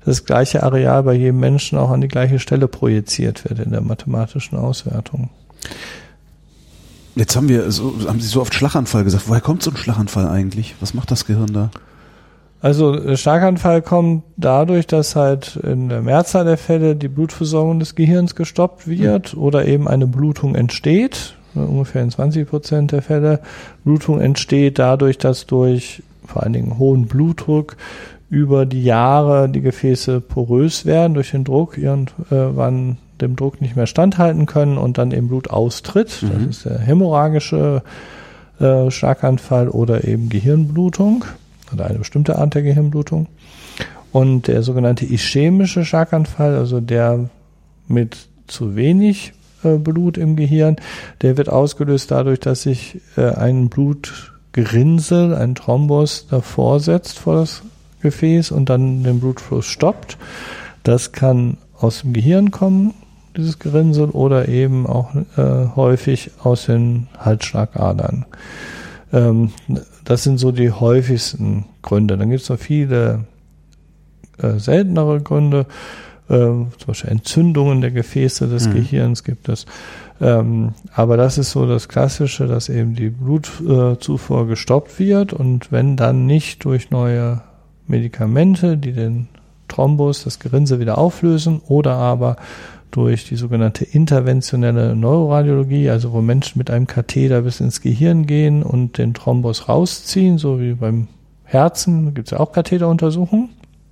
das gleiche Areal bei jedem Menschen auch an die gleiche Stelle projiziert wird in der mathematischen Auswertung. Jetzt haben wir so, haben Sie so oft Schlaganfall gesagt. Woher kommt so ein Schlaganfall eigentlich? Was macht das Gehirn da? Also der Schlaganfall kommt dadurch, dass halt in der Mehrzahl der Fälle die Blutversorgung des Gehirns gestoppt wird mhm. oder eben eine Blutung entsteht. Ungefähr in zwanzig Prozent der Fälle. Blutung entsteht dadurch, dass durch vor allen Dingen hohen Blutdruck über die Jahre die Gefäße porös werden durch den Druck, irgendwann dem Druck nicht mehr standhalten können und dann eben Blut austritt. Mhm. Das ist der hämorrhagische äh, Schlaganfall oder eben Gehirnblutung oder eine bestimmte Art der Gehirnblutung. Und der sogenannte ischämische Schlaganfall, also der mit zu wenig äh, Blut im Gehirn, der wird ausgelöst dadurch, dass sich äh, ein Blutgerinnsel, ein Thrombus davor setzt vor das Gefäß und dann den Blutfluss stoppt. Das kann aus dem Gehirn kommen, dieses Gerinnsel, oder eben auch äh, häufig aus den Halsschlagadern. Ähm, das sind so die häufigsten Gründe. Dann gibt es noch viele äh, seltenere Gründe, äh, zum Beispiel Entzündungen der Gefäße des mhm. Gehirns gibt es. Ähm, aber das ist so das Klassische, dass eben die Blutzufuhr äh, gestoppt wird, und wenn dann nicht durch neue Medikamente, die den Thrombus, das Gerinnsel wieder auflösen, oder aber durch die sogenannte interventionelle Neuroradiologie, also wo Menschen mit einem Katheter bis ins Gehirn gehen und den Thrombus rausziehen, so wie beim Herzen, da gibt es ja auch Katheteruntersuchungen,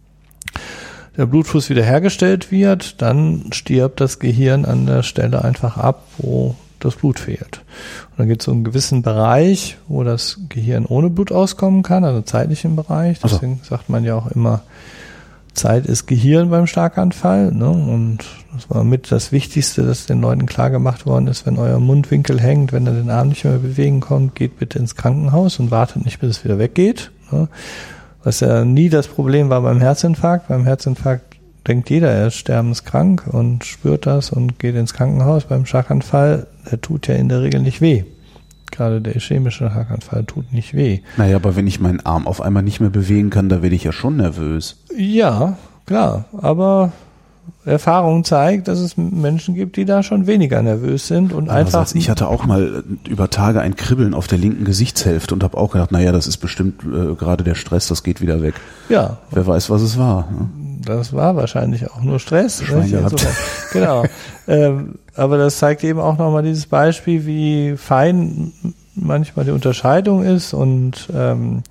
der Blutfluss wiederhergestellt wird, dann stirbt das Gehirn an der Stelle einfach ab, wo das Blut fehlt. Und dann gibt es so einen gewissen Bereich, wo das Gehirn ohne Blut auskommen kann, also zeitlichen Bereich. Deswegen also. sagt man ja auch immer, Zeit ist Gehirn beim Schlaganfall, ne? Und das war mit das Wichtigste, dass den Leuten klar gemacht worden ist, wenn euer Mundwinkel hängt, wenn ihr den Arm nicht mehr bewegen könnt, geht bitte ins Krankenhaus und wartet nicht, bis es wieder weggeht. Ne? Was ja nie das Problem war beim Herzinfarkt. Beim Herzinfarkt denkt jeder, er ist sterbenskrank und spürt das und geht ins Krankenhaus. Beim Schlaganfall, der tut ja in der Regel nicht weh. Gerade der ischämische Schlaganfall tut nicht weh. Naja, aber wenn ich meinen Arm auf einmal nicht mehr bewegen kann, da werde ich ja schon nervös. Ja, klar. Aber Erfahrung zeigt, dass es Menschen gibt, die da schon weniger nervös sind und einfach. Ich hatte auch mal über Tage ein Kribbeln auf der linken Gesichtshälfte und habe auch gedacht, naja, das ist bestimmt äh, gerade der Stress, das geht wieder weg. Ja. Wer weiß, was es war. Ne? Das war wahrscheinlich auch nur Stress. Schwein gehabt. Also, genau. ähm, aber das zeigt eben auch nochmal dieses Beispiel, wie fein manchmal die Unterscheidung ist. Und ähm,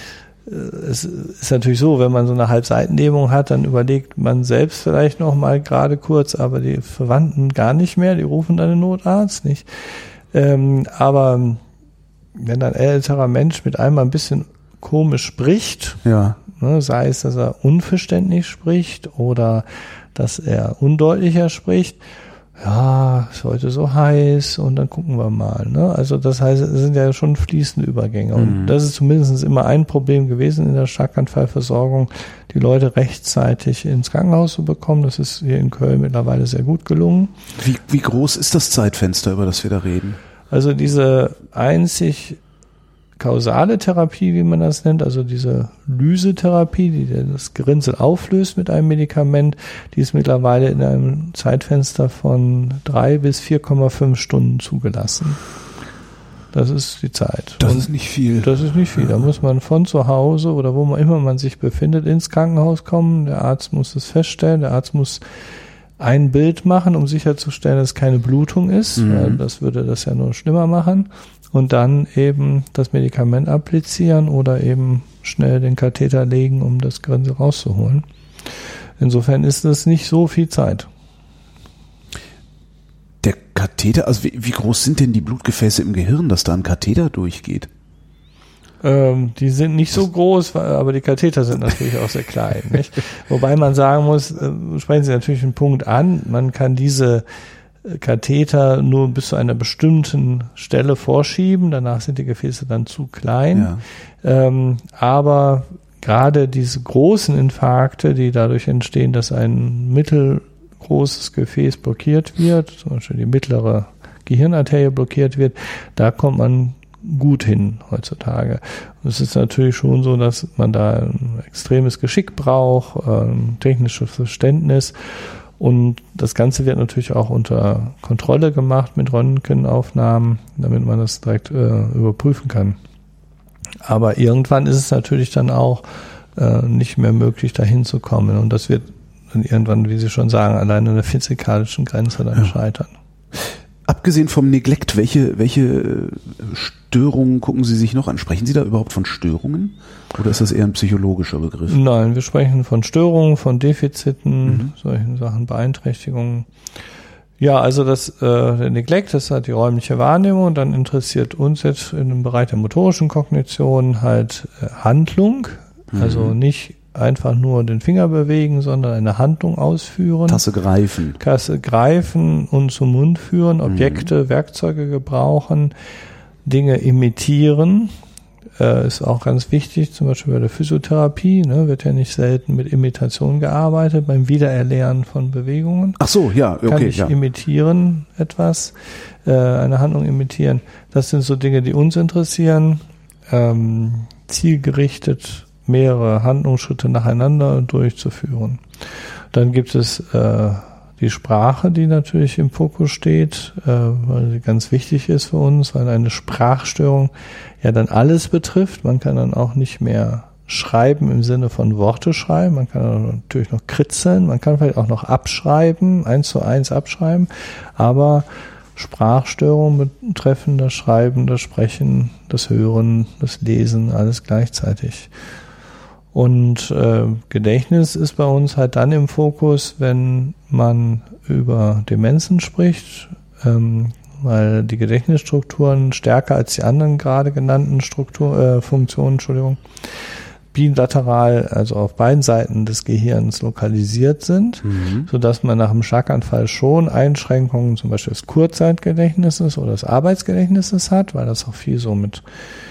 es ist natürlich so, wenn man so eine Halbseitenlähmung hat, dann überlegt man selbst vielleicht nochmal gerade kurz, aber die Verwandten gar nicht mehr, die rufen dann den Notarzt nicht. Ähm, aber wenn ein älterer Mensch mit einem ein bisschen komisch spricht, ja. ne, sei es, dass er unverständlich spricht oder dass er undeutlicher spricht, ja, ist heute so heiß und dann gucken wir mal. Ne? Also das heißt, es sind ja schon fließende Übergänge. Mhm. Und das ist zumindest immer ein Problem gewesen in der Schlaganfallversorgung, die Leute rechtzeitig ins Krankenhaus zu bekommen. Das ist hier in Köln mittlerweile sehr gut gelungen. Wie, wie groß ist das Zeitfenster, über das wir da reden? Also diese einzig kausale Therapie, wie man das nennt, also diese Lysetherapie, die das Gerinnsel auflöst mit einem Medikament, die ist mittlerweile in einem Zeitfenster von drei bis vier Komma fünf Stunden zugelassen. Das ist die Zeit. Das Und ist nicht viel. Das ist nicht viel. Da muss man von zu Hause oder wo man immer man sich befindet ins Krankenhaus kommen. Der Arzt muss es feststellen. Der Arzt muss ein Bild machen, um sicherzustellen, dass es keine Blutung ist, mhm. weil das würde das ja nur schlimmer machen. Und dann eben das Medikament applizieren oder eben schnell den Katheter legen, um das Gerinnsel rauszuholen. Insofern ist das nicht so viel Zeit. Der Katheter, also wie, wie groß sind denn die Blutgefäße im Gehirn, dass da ein Katheter durchgeht? Ähm, die sind nicht so groß, aber die Katheter sind natürlich auch sehr klein. Nicht? Wobei man sagen muss, äh, sprechen Sie natürlich einen Punkt an, man kann diese Katheter nur bis zu einer bestimmten Stelle vorschieben, danach sind die Gefäße dann zu klein. Ja. Ähm, aber gerade diese großen Infarkte, die dadurch entstehen, dass ein mittelgroßes Gefäß blockiert wird, zum Beispiel die mittlere Gehirnarterie blockiert wird, da kommt man gut hin heutzutage. Und es ist natürlich schon so, dass man da ein extremes Geschick braucht, ein technisches Verständnis. Und das Ganze wird natürlich auch unter Kontrolle gemacht mit Röntgenaufnahmen, damit man das direkt äh, überprüfen kann. Aber irgendwann ist es natürlich dann auch äh, nicht mehr möglich, da hinzukommen. Und das wird dann irgendwann, wie Sie schon sagen, allein an der physikalischen Grenze dann ja. scheitern. Abgesehen vom Neglect, welche, welche Störungen gucken Sie sich noch an? Sprechen Sie da überhaupt von Störungen? Oder ist das eher ein psychologischer Begriff? Nein, wir sprechen von Störungen, von Defiziten, mhm. solchen Sachen, Beeinträchtigungen. Ja, also das äh, der Neglect, das hat die räumliche Wahrnehmung. Dann interessiert uns jetzt in dem Bereich der motorischen Kognition halt äh, Handlung. Mhm. Also nicht einfach nur den Finger bewegen, sondern eine Handlung ausführen. Tasse greifen. Tasse greifen und zum Mund führen, Objekte, mhm. Werkzeuge gebrauchen, Dinge imitieren. Äh, ist auch ganz wichtig, zum Beispiel bei der Physiotherapie, ne, wird ja nicht selten mit Imitation gearbeitet, beim Wiedererlernen von Bewegungen. Ach so, ja, okay. Kann ich ja. imitieren etwas, äh, eine Handlung imitieren. Das sind so Dinge, die uns interessieren. Ähm, zielgerichtet mehrere Handlungsschritte nacheinander durchzuführen. Dann gibt es äh, die Sprache, die natürlich im Fokus steht, äh, weil sie ganz wichtig ist für uns, weil eine Sprachstörung ja dann alles betrifft. Man kann dann auch nicht mehr schreiben im Sinne von Worte schreiben. Man kann natürlich noch kritzeln, man kann vielleicht auch noch abschreiben, eins zu eins abschreiben, aber Sprachstörungen betreffen das Schreiben, das Sprechen, das Hören, das Lesen, alles gleichzeitig. Und äh, Gedächtnis ist bei uns halt dann im Fokus, wenn man über Demenzen spricht, ähm, weil die Gedächtnisstrukturen stärker als die anderen gerade genannten Struktur, äh, Funktionen, Entschuldigung, bilateral, also auf beiden Seiten des Gehirns lokalisiert sind, mhm. sodass man nach einem Schlaganfall schon Einschränkungen zum Beispiel des Kurzzeitgedächtnisses oder des Arbeitsgedächtnisses hat, weil das auch viel so mit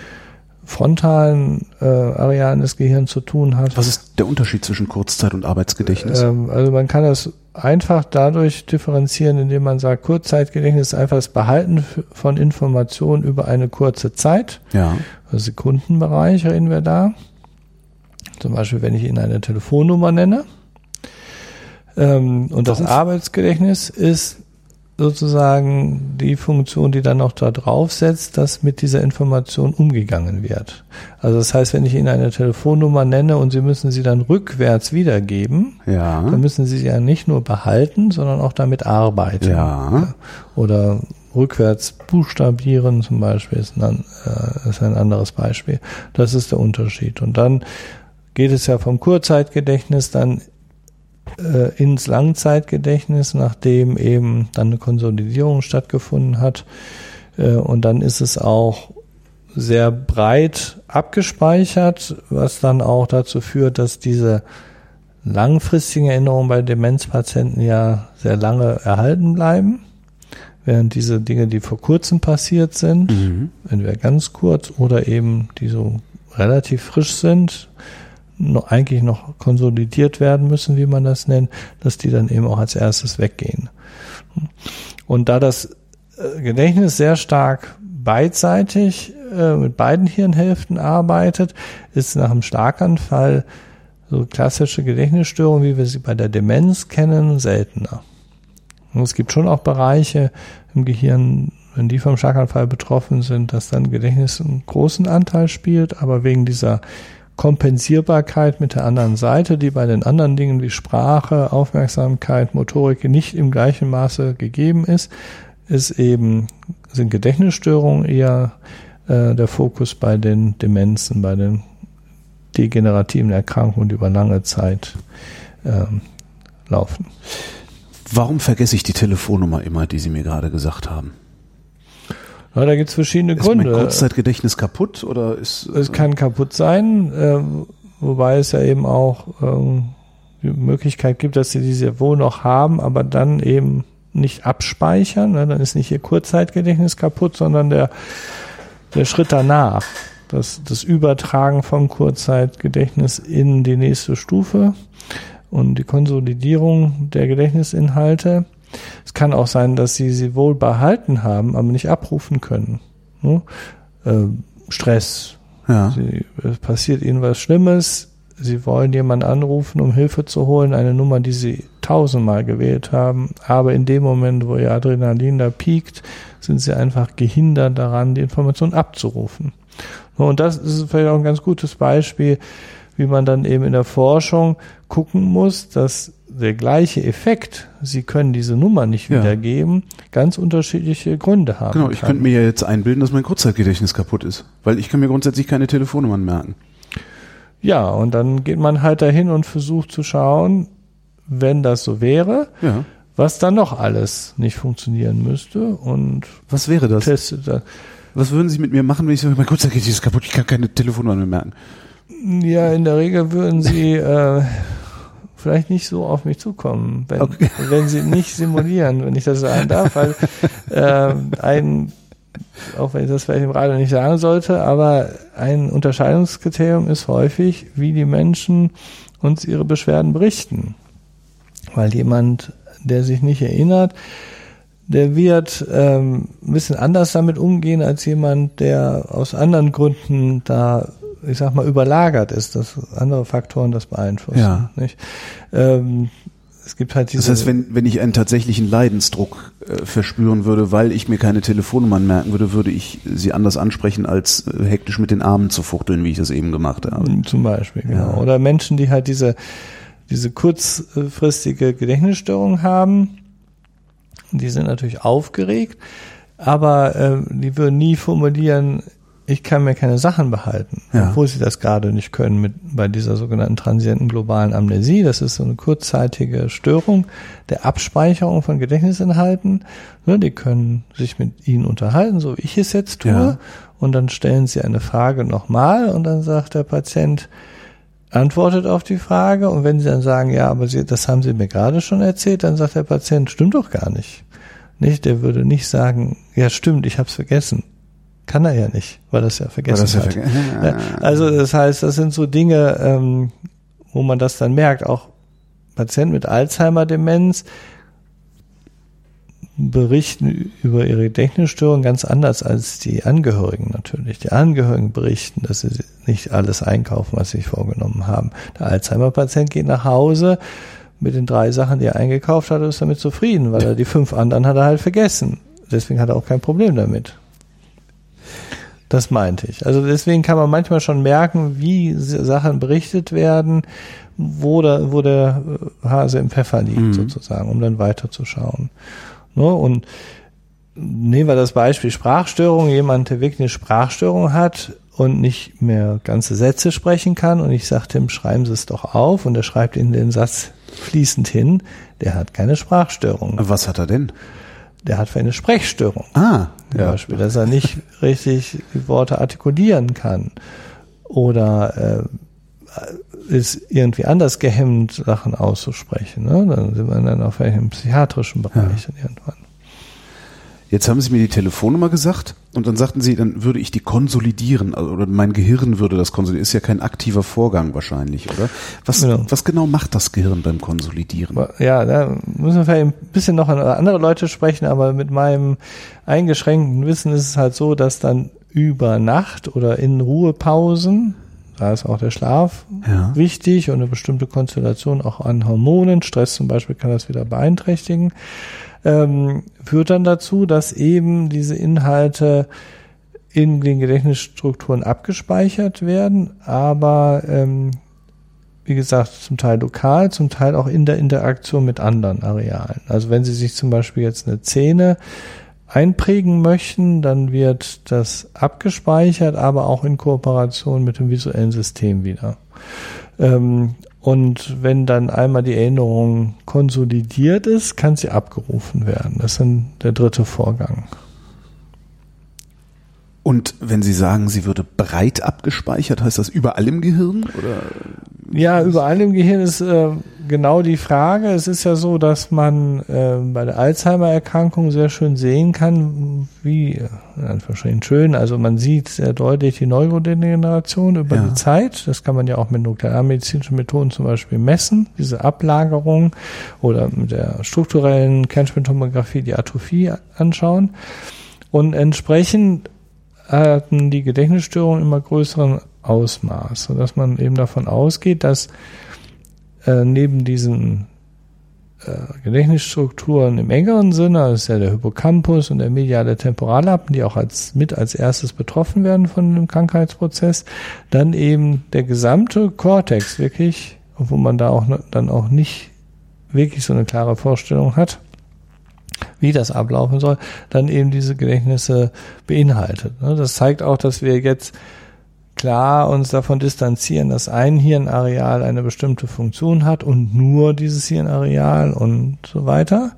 frontalen äh, Arealen des Gehirns zu tun hat. Was ist der Unterschied zwischen Kurzzeit- und Arbeitsgedächtnis? Ähm, also man kann das einfach dadurch differenzieren, indem man sagt, Kurzzeitgedächtnis ist einfach das Behalten von Informationen über eine kurze Zeit. Ja. Also Sekundenbereich reden wir da. Zum Beispiel, wenn ich Ihnen eine Telefonnummer nenne. Ähm, und das Arbeitsgedächtnis ist sozusagen die Funktion, die dann noch da drauf setzt, dass mit dieser Information umgegangen wird. Also das heißt, wenn ich Ihnen eine Telefonnummer nenne und Sie müssen sie dann rückwärts wiedergeben, ja. dann müssen Sie sie ja nicht nur behalten, sondern auch damit arbeiten. Ja. Oder rückwärts buchstabieren zum Beispiel ist ein, äh, ist ein anderes Beispiel. Das ist der Unterschied. Und dann geht es ja vom Kurzzeitgedächtnis dann ins Langzeitgedächtnis, nachdem eben dann eine Konsolidierung stattgefunden hat. Und dann ist es auch sehr breit abgespeichert, was dann auch dazu führt, dass diese langfristigen Erinnerungen bei Demenzpatienten ja sehr lange erhalten bleiben, während diese Dinge, die vor kurzem passiert sind, mhm. entweder ganz kurz oder eben die so relativ frisch sind, noch eigentlich noch konsolidiert werden müssen, wie man das nennt, dass die dann eben auch als erstes weggehen. Und da das Gedächtnis sehr stark beidseitig äh, mit beiden Hirnhälften arbeitet, ist nach einem Schlaganfall so klassische Gedächtnisstörungen, wie wir sie bei der Demenz kennen, seltener. Und es gibt schon auch Bereiche im Gehirn, wenn die vom Schlaganfall betroffen sind, dass dann Gedächtnis einen großen Anteil spielt, aber wegen dieser Kompensierbarkeit mit der anderen Seite, die bei den anderen Dingen wie Sprache, Aufmerksamkeit, Motorik nicht im gleichen Maße gegeben ist, ist eben, sind Gedächtnisstörungen eher äh, der Fokus bei den Demenzen, bei den degenerativen Erkrankungen, die über lange Zeit ähm, laufen. Warum vergesse ich die Telefonnummer immer, die Sie mir gerade gesagt haben? Ja, da gibt es verschiedene ist Gründe. Ist mein Kurzzeitgedächtnis kaputt oder ist? Es äh, kann kaputt sein, äh, wobei es ja eben auch äh, die Möglichkeit gibt, dass sie diese wohl noch haben, aber dann eben nicht abspeichern. Ne? Dann ist nicht ihr Kurzzeitgedächtnis kaputt, sondern der der Schritt danach, das das Übertragen vom Kurzzeitgedächtnis in die nächste Stufe und die Konsolidierung der Gedächtnisinhalte. Es kann auch sein, dass sie sie wohl behalten haben, aber nicht abrufen können. äh, Stress. Ja. Sie, es passiert ihnen was Schlimmes. Sie wollen jemanden anrufen, um Hilfe zu holen, eine Nummer, die sie tausendmal gewählt haben. Aber in dem Moment, wo ihr Adrenalin da piekt, sind sie einfach gehindert daran, die Information abzurufen. Und das ist vielleicht auch ein ganz gutes Beispiel, wie man dann eben in der Forschung gucken muss, dass der gleiche Effekt, Sie können diese Nummer nicht ja. wiedergeben, ganz unterschiedliche Gründe haben Genau, ich kann. könnte mir ja jetzt einbilden, dass mein Kurzzeitgedächtnis kaputt ist, weil ich kann mir grundsätzlich keine Telefonnummern merken. Ja, und dann geht man halt dahin und versucht zu schauen, wenn das so wäre, ja. was dann noch alles nicht funktionieren müsste und was wäre das? Testet das. Was würden Sie mit mir machen, wenn ich sage, mein Kurzzeitgedächtnis ist kaputt, ich kann keine Telefonnummern mehr merken? Ja, in der Regel würden Sie äh, vielleicht nicht so auf mich zukommen, wenn, okay. wenn Sie nicht simulieren, wenn ich das sagen darf, weil äh, ein, auch wenn ich das vielleicht im Radio nicht sagen sollte, aber ein Unterscheidungskriterium ist häufig, wie die Menschen uns ihre Beschwerden berichten. Weil jemand, der sich nicht erinnert, der wird ähm, ein bisschen anders damit umgehen als jemand, der aus anderen Gründen da, ich sag mal, überlagert ist, dass andere Faktoren das beeinflussen. Ja. Nicht? Ähm, es gibt halt diese. Das heißt, wenn, wenn ich einen tatsächlichen Leidensdruck äh, verspüren würde, weil ich mir keine Telefonnummern merken würde, würde ich sie anders ansprechen, als äh, hektisch mit den Armen zu fuchteln, wie ich das eben gemacht habe. Zum Beispiel, genau. Ja. Oder Menschen, die halt diese, diese kurzfristige Gedächtnisstörung haben, die sind natürlich aufgeregt, aber äh, die würden nie formulieren, ich kann mir keine Sachen behalten, ja. obwohl sie das gerade nicht können mit bei dieser sogenannten transienten globalen Amnesie. Das ist so eine kurzzeitige Störung der Abspeicherung von Gedächtnisinhalten. Ne, die können sich mit ihnen unterhalten, so wie ich es jetzt tue, ja. und dann stellen sie eine Frage nochmal und dann sagt der Patient, antwortet auf die Frage, und wenn sie dann sagen, ja, aber sie, das haben Sie mir gerade schon erzählt, dann sagt der Patient, stimmt doch gar nicht. Nicht, der würde nicht sagen, ja stimmt, ich habe es vergessen. Kann er ja nicht, weil das ja vergessen das ja hat. Verge- ja, also das heißt, das sind so Dinge, ähm, wo man das dann merkt. Auch Patienten mit Alzheimer-Demenz berichten über ihre Gedächtnisstörung ganz anders als die Angehörigen natürlich. Die Angehörigen berichten, dass sie nicht alles einkaufen, was sie sich vorgenommen haben. Der Alzheimer-Patient geht nach Hause mit den drei Sachen, die er eingekauft hat, und ist damit zufrieden, weil er die fünf anderen hat er halt vergessen. Deswegen hat er auch kein Problem damit. Das meinte ich. Also deswegen kann man manchmal schon merken, wie Sachen berichtet werden, wo der, wo der Hase im Pfeffer liegt, mhm. sozusagen, um dann weiterzuschauen. Ne? Und nehmen wir das Beispiel Sprachstörung. Jemand, der wirklich eine Sprachstörung hat und nicht mehr ganze Sätze sprechen kann, und ich sagte ihm, schreiben Sie es doch auf, und er schreibt Ihnen den Satz fließend hin, der hat keine Sprachstörung. Was hat er denn? Der hat eine Sprechstörung. Ah, zum ja. Beispiel, dass er nicht richtig die Worte artikulieren kann oder äh, ist irgendwie anders gehemmt, Sachen auszusprechen. Ne? Dann sind wir dann auf einem psychiatrischen Bereich ja. irgendwann. Jetzt haben Sie mir die Telefonnummer gesagt und dann sagten Sie, dann würde ich die konsolidieren, also, oder mein Gehirn würde das konsolidieren. Ist ja kein aktiver Vorgang wahrscheinlich, oder? Was genau, was genau macht das Gehirn beim Konsolidieren? Ja, da müssen wir vielleicht ein bisschen noch an andere Leute sprechen, aber mit meinem eingeschränkten Wissen ist es halt so, dass dann über Nacht oder in Ruhepausen, da ist auch der Schlaf ja. wichtig und eine bestimmte Konstellation auch an Hormonen, Stress zum Beispiel kann das wieder beeinträchtigen, Ähm, führt dann dazu, dass eben diese Inhalte in den Gedächtnisstrukturen abgespeichert werden, aber ähm, wie gesagt, zum Teil lokal, zum Teil auch in der Interaktion mit anderen Arealen. Also wenn Sie sich zum Beispiel jetzt eine Szene einprägen möchten, dann wird das abgespeichert, aber auch in Kooperation mit dem visuellen System wieder. Ähm, Und wenn dann einmal die Erinnerung konsolidiert ist, kann sie abgerufen werden. Das ist dann der dritte Vorgang. Und wenn Sie sagen, sie würde breit abgespeichert, heißt das überall im Gehirn? Oder? Ja, überall im Gehirn ist äh, genau die Frage. Es ist ja so, dass man äh, bei der Alzheimer-Erkrankung sehr schön sehen kann, wie, in Anführungsstrichen schön, also man sieht sehr deutlich die Neurodegeneration über ja. die Zeit. Das kann man ja auch mit nuklearmedizinischen Methoden zum Beispiel messen, diese Ablagerung, oder mit der strukturellen Kernspintomographie die Atrophie anschauen. Und entsprechend hatten die Gedächtnisstörungen immer größeren Ausmaß, sodass man eben davon ausgeht, dass äh, neben diesen äh, Gedächtnisstrukturen im engeren Sinne, das ist ja der Hippocampus und der mediale Temporallappen, die auch als mit als erstes betroffen werden von dem Krankheitsprozess, dann eben der gesamte Kortex wirklich, obwohl man da auch dann auch nicht wirklich so eine klare Vorstellung hat, wie das ablaufen soll, dann eben diese Gedächtnisse beinhaltet. Das zeigt auch, dass wir jetzt klar uns davon distanzieren, dass ein Hirnareal eine bestimmte Funktion hat und nur dieses Hirnareal und so weiter.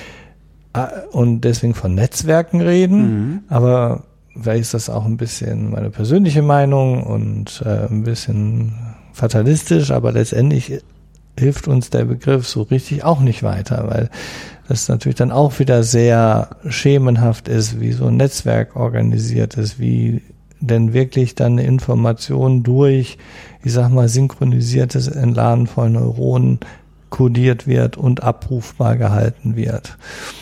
Und deswegen von Netzwerken reden. Mhm. Aber vielleicht ist das auch ein bisschen meine persönliche Meinung und äh, ein bisschen fatalistisch, aber letztendlich hilft uns der Begriff so richtig auch nicht weiter, weil das natürlich dann auch wieder sehr schemenhaft ist, wie so ein Netzwerk organisiert ist, wie denn wirklich dann eine Information durch, ich sag mal, synchronisiertes Entladen von Neuronen kodiert wird und abrufbar gehalten wird.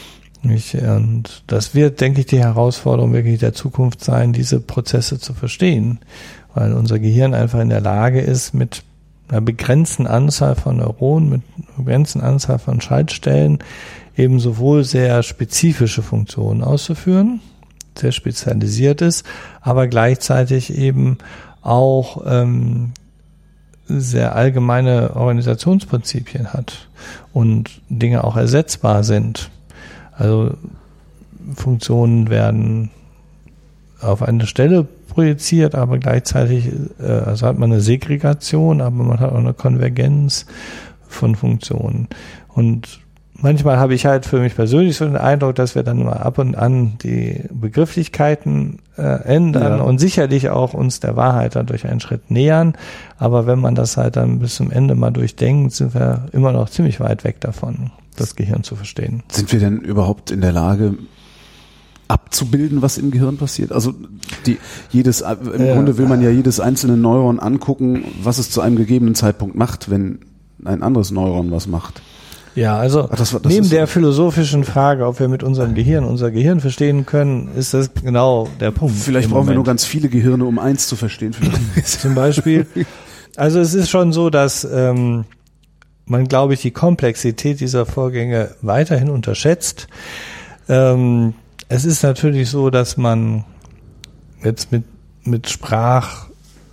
Und das wird, denke ich, die Herausforderung wirklich der Zukunft sein, diese Prozesse zu verstehen, weil unser Gehirn einfach in der Lage ist, mit einer begrenzten Anzahl von Neuronen, mit einer begrenzten Anzahl von Schaltstellen eben sowohl sehr spezifische Funktionen auszuführen, sehr spezialisiert ist, aber gleichzeitig eben auch ähm, sehr allgemeine Organisationsprinzipien hat und Dinge auch ersetzbar sind. Also Funktionen werden auf eine Stelle projiziert, aber gleichzeitig äh, also hat man eine Segregation, aber man hat auch eine Konvergenz von Funktionen. Und manchmal habe ich halt für mich persönlich so den Eindruck, dass wir dann mal ab und an die Begrifflichkeiten äh, ändern ja. und sicherlich auch uns der Wahrheit dadurch einen Schritt nähern. Aber wenn man das halt dann bis zum Ende mal durchdenkt, sind wir immer noch ziemlich weit weg davon, das Gehirn zu verstehen. Sind wir denn überhaupt in der Lage, abzubilden, was im Gehirn passiert? Also die, jedes, im ja. Grunde will man ja jedes einzelne Neuron angucken, was es zu einem gegebenen Zeitpunkt macht, wenn ein anderes Neuron was macht. Ja, also Ach, das, das neben der so philosophischen Frage, ob wir mit unserem Gehirn unser Gehirn verstehen können, ist das genau der Punkt. Vielleicht brauchen Moment. wir nur ganz viele Gehirne, um eins zu verstehen. Zum Beispiel. Also es ist schon so, dass ähm, man, glaube ich, die Komplexität dieser Vorgänge weiterhin unterschätzt. Ähm, es ist natürlich so, dass man jetzt mit mit Sprach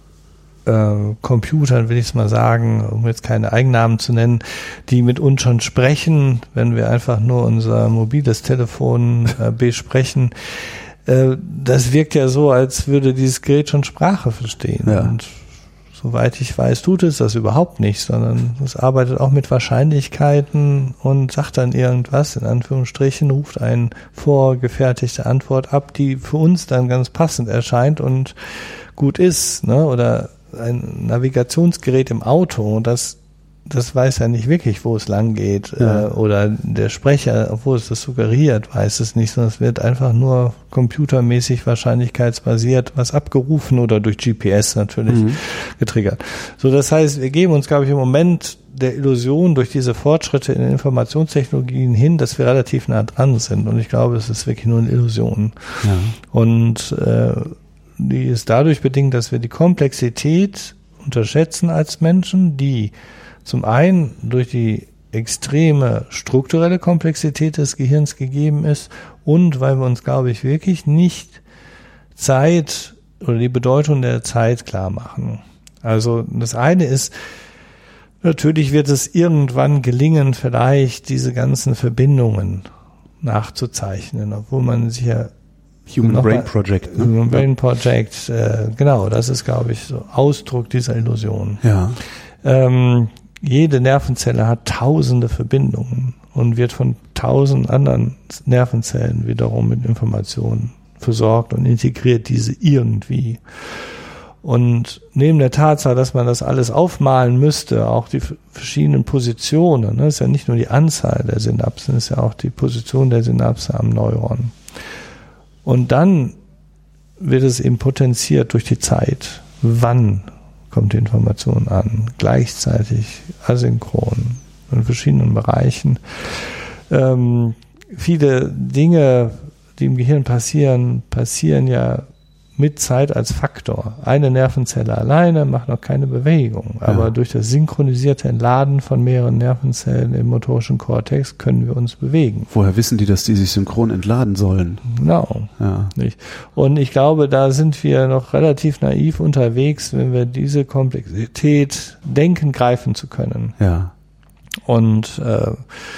Äh, Computern, will ich es mal sagen, um jetzt keine Eigennamen zu nennen, die mit uns schon sprechen, wenn wir einfach nur unser mobiles Telefon äh, besprechen. Äh, das wirkt ja so, als würde dieses Gerät schon Sprache verstehen. Ja. Und soweit ich weiß, tut es das überhaupt nicht, sondern es arbeitet auch mit Wahrscheinlichkeiten und sagt dann irgendwas, in Anführungsstrichen, ruft eine vorgefertigte Antwort ab, die für uns dann ganz passend erscheint und gut ist, ne? Oder ein Navigationsgerät im Auto, das das weiß ja nicht wirklich, wo es lang geht, ja. äh, oder der Sprecher, obwohl es das suggeriert, weiß es nicht, sondern es wird einfach nur computermäßig wahrscheinlichkeitsbasiert was abgerufen oder durch G P S natürlich mhm. getriggert. So, das heißt, wir geben uns, glaube ich, im Moment der Illusion durch diese Fortschritte in den Informationstechnologien hin, dass wir relativ nah dran sind, und ich glaube, es ist wirklich nur eine Illusion. Ja. Und äh, die ist dadurch bedingt, dass wir die Komplexität unterschätzen als Menschen, die zum einen durch die extreme strukturelle Komplexität des Gehirns gegeben ist und weil wir uns, glaube ich, wirklich nicht Zeit oder die Bedeutung der Zeit klar machen. Also das eine ist, natürlich wird es irgendwann gelingen, vielleicht diese ganzen Verbindungen nachzuzeichnen, obwohl man sich ja Human Brain Project. Ne? Human Brain Project, äh, genau, das ist, glaube ich, so Ausdruck dieser Illusion. Ja. Ähm, jede Nervenzelle hat tausende Verbindungen und wird von tausend anderen Nervenzellen wiederum mit Informationen versorgt und integriert diese irgendwie. Und neben der Tatsache, dass man das alles aufmalen müsste, auch die verschiedenen Positionen, ne, ist ja nicht nur die Anzahl der Synapsen, ist ja auch die Position der Synapse am Neuron. Und dann wird es eben potenziert durch die Zeit. Wann kommt die Information an? Gleichzeitig, asynchron, in verschiedenen Bereichen. Ähm, viele Dinge, die im Gehirn passieren, passieren ja mit Zeit als Faktor. Eine Nervenzelle alleine macht noch keine Bewegung, aber ja. durch das synchronisierte Entladen von mehreren Nervenzellen im motorischen Kortex können wir uns bewegen. Woher wissen die, dass die sich synchron entladen sollen? Genau. Ja. Nicht. Und ich glaube, da sind wir noch relativ naiv unterwegs, wenn wir diese Komplexität denken, greifen zu können. Ja. Und, äh,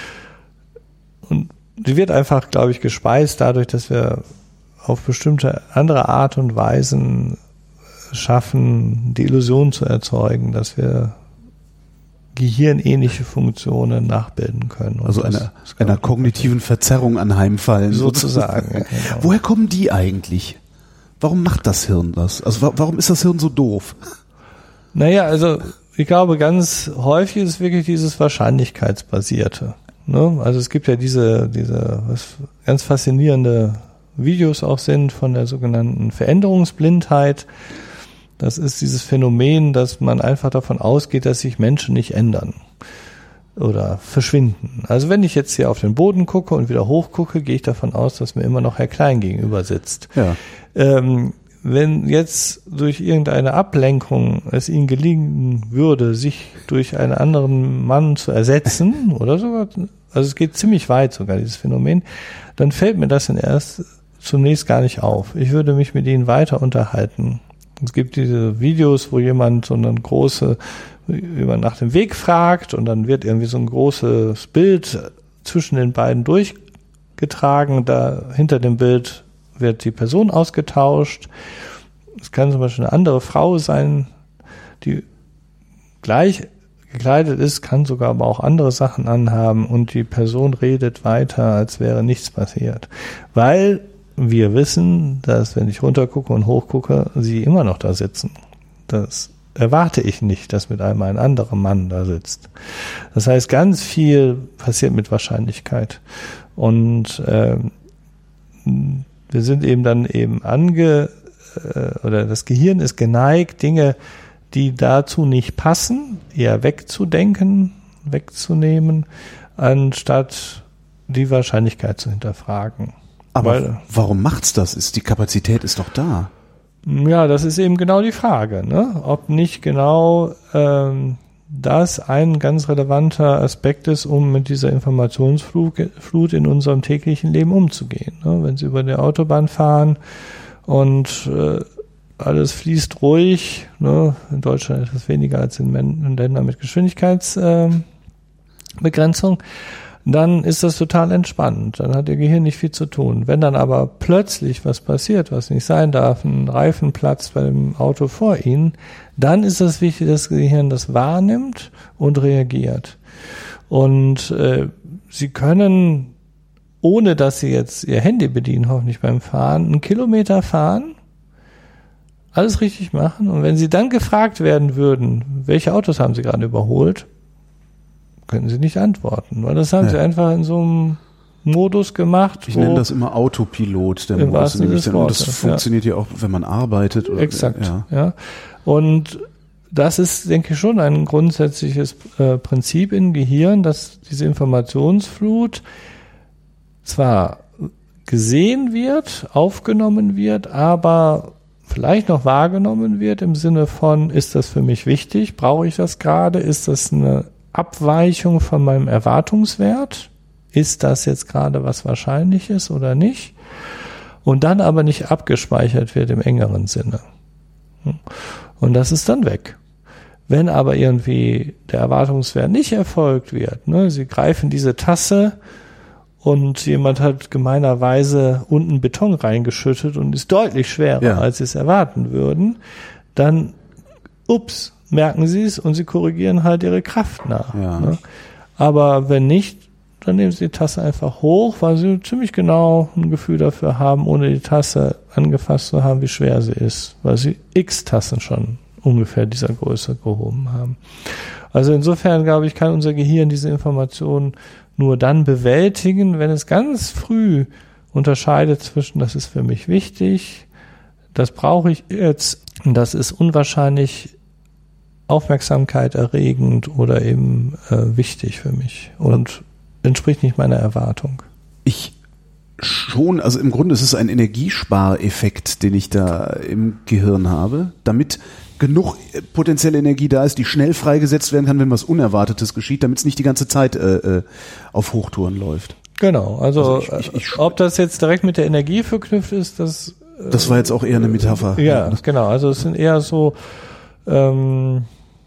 und die wird einfach, glaube ich, gespeist dadurch, dass wir auf bestimmte andere Art und Weisen schaffen, die Illusion zu erzeugen, dass wir gehirnähnliche Funktionen nachbilden können. Und also einer, einer kognitiven Verzerrung anheimfallen. Sozusagen. Ja, genau. Woher kommen die eigentlich? Warum macht das Hirn das? Also wa- warum ist das Hirn so doof? Naja, also ich glaube, ganz häufig ist es wirklich dieses Wahrscheinlichkeitsbasierte. Ne? Also es gibt ja diese, diese was ganz faszinierende Videos auch sind von der sogenannten Veränderungsblindheit. Das ist dieses Phänomen, dass man einfach davon ausgeht, dass sich Menschen nicht ändern oder verschwinden. Also wenn ich jetzt hier auf den Boden gucke und wieder hochgucke, gehe ich davon aus, dass mir immer noch Herr Klein gegenüber sitzt. Ja. Ähm, wenn jetzt durch irgendeine Ablenkung es ihnen gelingen würde, sich durch einen anderen Mann zu ersetzen oder sogar, also es geht ziemlich weit sogar, dieses Phänomen, dann fällt mir das in erst zunächst gar nicht auf. Ich würde mich mit ihnen weiter unterhalten. Es gibt diese Videos, wo jemand so eine große, jemand nach dem Weg fragt und dann wird irgendwie so ein großes Bild zwischen den beiden durchgetragen. Da hinter dem Bild wird die Person ausgetauscht. Es kann zum Beispiel eine andere Frau sein, die gleich gekleidet ist, kann sogar aber auch andere Sachen anhaben und die Person redet weiter, als wäre nichts passiert. Weil wir wissen, dass wenn ich runtergucke und hochgucke, sie immer noch da sitzen. Das erwarte ich nicht, dass mit einmal ein anderer Mann da sitzt. Das heißt, ganz viel passiert mit Wahrscheinlichkeit. Und äh, wir sind eben dann eben ange, äh, oder das Gehirn ist geneigt, Dinge, die dazu nicht passen, eher wegzudenken, wegzunehmen, anstatt die Wahrscheinlichkeit zu hinterfragen. Aber Weil, warum macht's das? Ist die Kapazität ist doch da. Ja, das ist eben genau die Frage, ne? Ob nicht genau ähm, das ein ganz relevanter Aspekt ist, um mit dieser Informationsflut in unserem täglichen Leben umzugehen. Ne? Wenn Sie über die Autobahn fahren und äh, alles fließt ruhig, ne? In Deutschland etwas weniger als in, Men- in Ländern mit Geschwindigkeitsbegrenzung, äh, dann ist das total entspannt. Dann hat Ihr Gehirn nicht viel zu tun. Wenn dann aber plötzlich was passiert, was nicht sein darf, ein Reifen platzt bei dem Auto vor Ihnen, dann ist es wichtig, dass das Gehirn das wahrnimmt und reagiert. Und äh, Sie können, ohne dass Sie jetzt Ihr Handy bedienen, hoffentlich beim Fahren, einen Kilometer fahren, alles richtig machen. Und wenn Sie dann gefragt werden würden, welche Autos haben Sie gerade überholt, können Sie nicht antworten, weil das haben ja. Sie einfach in so einem Modus gemacht. Ich nenne das immer Autopilot, der Modus. Und das Wortes, funktioniert ja. ja auch, wenn man arbeitet. Oder, Exakt, ja. ja. Und das ist, denke ich, schon ein grundsätzliches äh, Prinzip im Gehirn, dass diese Informationsflut zwar gesehen wird, aufgenommen wird, aber vielleicht noch wahrgenommen wird im Sinne von, ist das für mich wichtig? Brauche ich das gerade? Ist das eine Abweichung von meinem Erwartungswert? Ist das jetzt gerade was Wahrscheinliches oder nicht? Und dann aber nicht abgespeichert wird im engeren Sinne. Und das ist dann weg. Wenn aber irgendwie der Erwartungswert nicht erfolgt wird, ne, Sie greifen diese Tasse und jemand hat gemeinerweise unten Beton reingeschüttet und ist deutlich schwerer, ja. als Sie es erwarten würden, dann, ups, merken Sie es und Sie korrigieren halt Ihre Kraft nach. Ja. Ne? Aber wenn nicht, dann nehmen Sie die Tasse einfach hoch, weil Sie ziemlich genau ein Gefühl dafür haben, ohne die Tasse angefasst zu haben, wie schwer sie ist, weil Sie x Tassen schon ungefähr dieser Größe gehoben haben. Also insofern, glaube ich, kann unser Gehirn diese Informationen nur dann bewältigen, wenn es ganz früh unterscheidet zwischen, das ist für mich wichtig, das brauche ich jetzt, das ist unwahrscheinlich Aufmerksamkeit erregend oder eben äh, wichtig für mich und entspricht nicht meiner Erwartung. Ich schon, also im Grunde ist es ein Energiespareffekt, den ich da im Gehirn habe, damit genug potenzielle Energie da ist, die schnell freigesetzt werden kann, wenn was Unerwartetes geschieht, damit es nicht die ganze Zeit äh, auf Hochtouren läuft. Genau, also, also ich, ich, ich, ob das jetzt direkt mit der Energie verknüpft ist, das... Das war jetzt auch eher eine Metapher. Ja, genau, also es sind eher so ähm,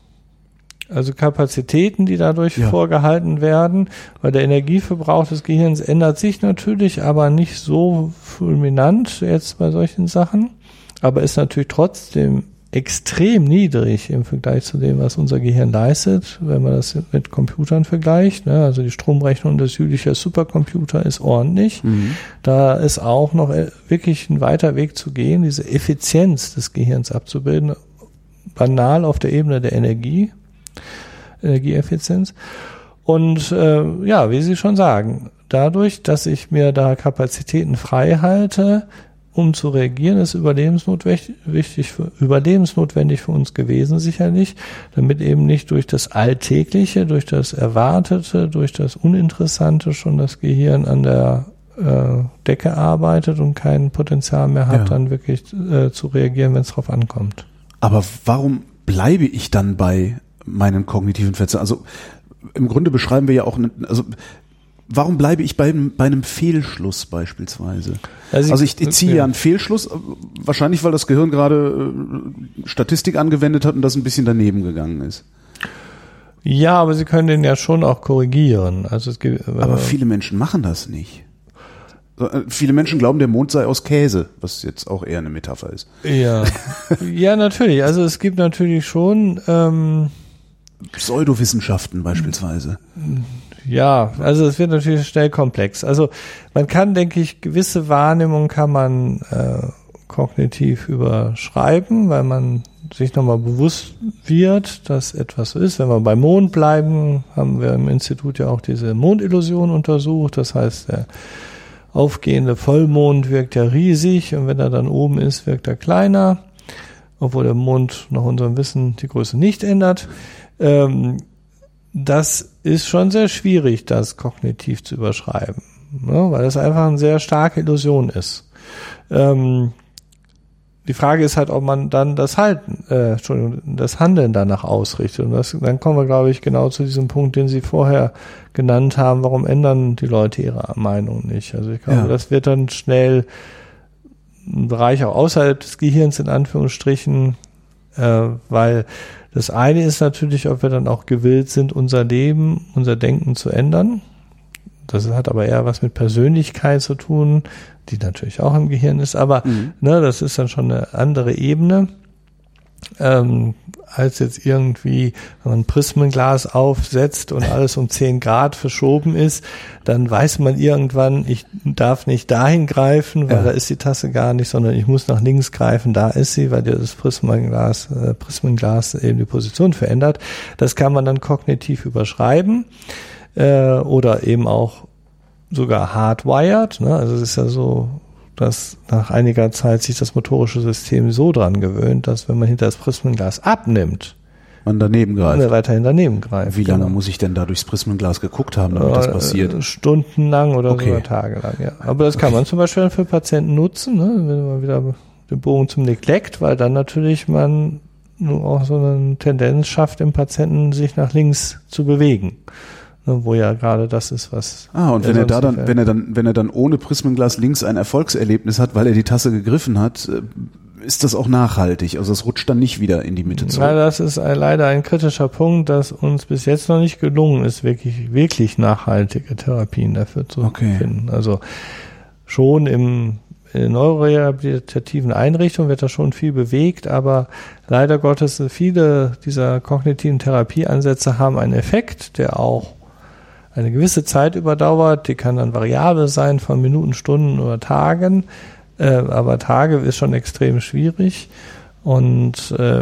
also Kapazitäten, die dadurch ja. vorgehalten werden, weil der Energieverbrauch des Gehirns ändert sich natürlich, aber nicht so fulminant jetzt bei solchen Sachen, aber ist natürlich trotzdem extrem niedrig im Vergleich zu dem, was unser Gehirn leistet, wenn man das mit Computern vergleicht. Ne? Also die Stromrechnung des Jülicher Supercomputer ist ordentlich. Mhm. Da ist auch noch wirklich ein weiter Weg zu gehen, diese Effizienz des Gehirns abzubilden, banal auf der Ebene der Energie, Energieeffizienz. Und äh, ja, wie Sie schon sagen, dadurch, dass ich mir da Kapazitäten frei halte, um zu reagieren, ist überlebensnotwendig, wichtig für, überlebensnotwendig für uns gewesen, sicherlich, damit eben nicht durch das Alltägliche, durch das Erwartete, durch das Uninteressante schon das Gehirn an der äh, Decke arbeitet und kein Potenzial mehr hat, ja. dann wirklich äh, zu reagieren, wenn es drauf ankommt. Aber warum bleibe ich dann bei meinen kognitiven Fetzen? Also im Grunde beschreiben wir ja auch, eine, also warum bleibe ich bei, bei einem Fehlschluss beispielsweise? Also, also ich, ich ziehe okay. ja einen Fehlschluss, wahrscheinlich weil das Gehirn gerade äh, Statistik angewendet hat und das ein bisschen daneben gegangen ist. Ja, aber Sie können den ja schon auch korrigieren. Also es gibt, äh, aber viele Menschen machen das nicht. Viele Menschen glauben, der Mond sei aus Käse, was jetzt auch eher eine Metapher ist. Ja, ja natürlich. Also es gibt natürlich schon ähm, Pseudowissenschaften beispielsweise. Ja, also es wird natürlich schnell komplex. Also man kann, denke ich, gewisse Wahrnehmungen kann man äh, kognitiv überschreiben, weil man sich nochmal bewusst wird, dass etwas so ist. Wenn wir beim Mond bleiben, haben wir im Institut ja auch diese Mondillusion untersucht. Das heißt, der aufgehende Vollmond wirkt ja riesig und wenn er dann oben ist, wirkt er kleiner, obwohl der Mond nach unserem Wissen die Größe nicht ändert. Ähm, das ist schon sehr schwierig, das kognitiv zu überschreiben, ne, weil das einfach eine sehr starke Illusion ist. Ähm, die Frage ist halt, ob man dann das Halten, äh, Entschuldigung, das Handeln danach ausrichtet. Und das, dann kommen wir, glaube ich, genau zu diesem Punkt, den Sie vorher genannt haben. Warum ändern die Leute ihre Meinung nicht? Also ich glaube, ja. das wird dann schnell ein Bereich auch außerhalb des Gehirns in Anführungsstrichen, äh, weil das eine ist natürlich, ob wir dann auch gewillt sind, unser Leben, unser Denken zu ändern. Das hat aber eher was mit Persönlichkeit zu tun, die natürlich auch im Gehirn ist, aber mhm. ne, das ist dann schon eine andere Ebene, ähm, als jetzt irgendwie, wenn man ein Prismenglas aufsetzt und alles um zehn Grad verschoben ist, dann weiß man irgendwann, ich darf nicht dahin greifen, weil ja. da ist die Tasse gar nicht, sondern ich muss nach links greifen, da ist sie, weil das Prismenglas, äh, Prismenglas eben die Position verändert. Das kann man dann kognitiv überschreiben. Äh, oder eben auch sogar hardwired, ne? Also es ist ja so, dass nach einiger Zeit sich das motorische System so dran gewöhnt, dass wenn man hinter das Prismenglas abnimmt, man daneben greift. Man weiterhin daneben greift. Wie lange genau. muss ich denn da durchs Prismenglas geguckt haben, damit äh, das passiert? Stundenlang oder okay. sogar tagelang, ja. Aber das kann okay. man zum Beispiel für Patienten nutzen, ne? Wenn man wieder den Bogen zum Neglect, weil dann natürlich man nur auch so eine Tendenz schafft, im Patienten sich nach links zu bewegen. Wo ja gerade das ist, was. Ah, und wenn er da dann, wenn er dann, wenn er dann ohne Prismenglas links ein Erfolgserlebnis hat, weil er die Tasse gegriffen hat, ist das auch nachhaltig. Also es rutscht dann nicht wieder in die Mitte zurück. Ja, das ist ein, leider ein kritischer Punkt, dass uns bis jetzt noch nicht gelungen ist, wirklich, wirklich nachhaltige Therapien dafür zu okay. finden. Also schon im, in neurorehabilitativen Einrichtungen wird da schon viel bewegt, aber leider Gottes viele dieser kognitiven Therapieansätze haben einen Effekt, der auch eine gewisse Zeit überdauert, die kann dann variabel sein von Minuten, Stunden oder Tagen, äh, aber Tage ist schon extrem schwierig und äh,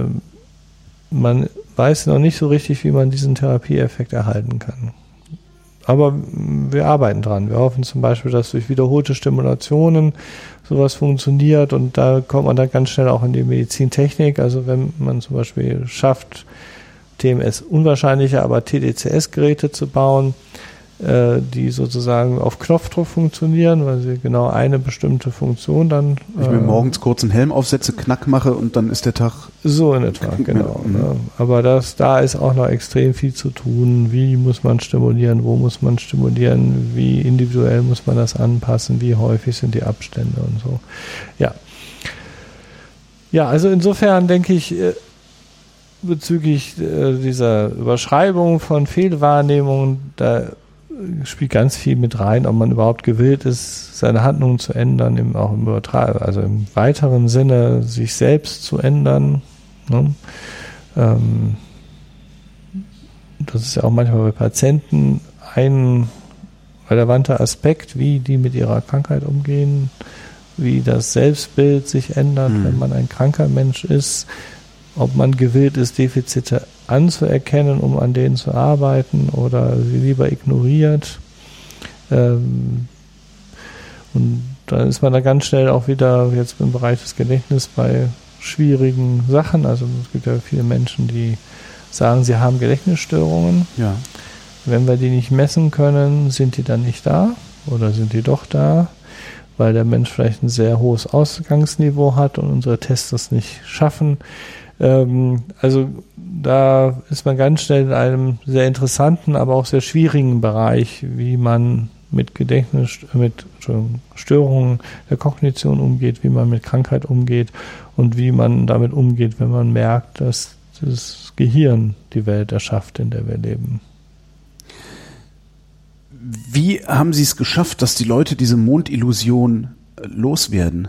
man weiß noch nicht so richtig, wie man diesen Therapieeffekt erhalten kann. Aber wir arbeiten dran. Wir hoffen zum Beispiel, dass durch wiederholte Stimulationen sowas funktioniert und da kommt man dann ganz schnell auch in die Medizintechnik. Also wenn man zum Beispiel schafft, T M S unwahrscheinliche, aber T D C S-Geräte zu bauen, äh, die sozusagen auf Knopfdruck funktionieren, weil sie genau eine bestimmte Funktion dann... Ich mir äh, morgens kurz einen Helm aufsetze, Knack mache und dann ist der Tag... So in etwa, genau. Mhm. Ne? Aber das, da ist auch noch extrem viel zu tun. Wie muss man stimulieren, wo muss man stimulieren, wie individuell muss man das anpassen, wie häufig sind die Abstände und so. Ja. Ja, also insofern denke ich, bezüglich dieser Überschreibung von Fehlwahrnehmungen, da spielt ganz viel mit rein, ob man überhaupt gewillt ist, seine Handlungen zu ändern, eben auch im Übertrag, also im weiteren Sinne sich selbst zu ändern. Ne? Ähm, das ist ja auch manchmal bei Patienten ein relevanter Aspekt, wie die mit ihrer Krankheit umgehen, wie das Selbstbild sich ändert, mhm. wenn man ein kranker Mensch ist, ob man gewillt ist, Defizite anzuerkennen, um an denen zu arbeiten oder sie lieber ignoriert. Ähm, und dann ist man da ganz schnell auch wieder jetzt im Bereich des Gedächtnisses bei schwierigen Sachen. Also es gibt ja viele Menschen, die sagen, sie haben Gedächtnisstörungen. Ja. Wenn wir die nicht messen können, sind die dann nicht da oder sind die doch da, weil der Mensch vielleicht ein sehr hohes Ausgangsniveau hat und unsere Tests das nicht schaffen. Ähm, also da ist man ganz schnell in einem sehr interessanten, aber auch sehr schwierigen Bereich, wie man mit Gedächtnis, mit Störungen der Kognition umgeht, wie man mit Krankheit umgeht und wie man damit umgeht, wenn man merkt, dass das Gehirn die Welt erschafft, in der wir leben. Wie haben Sie es geschafft, dass die Leute diese Mondillusion loswerden?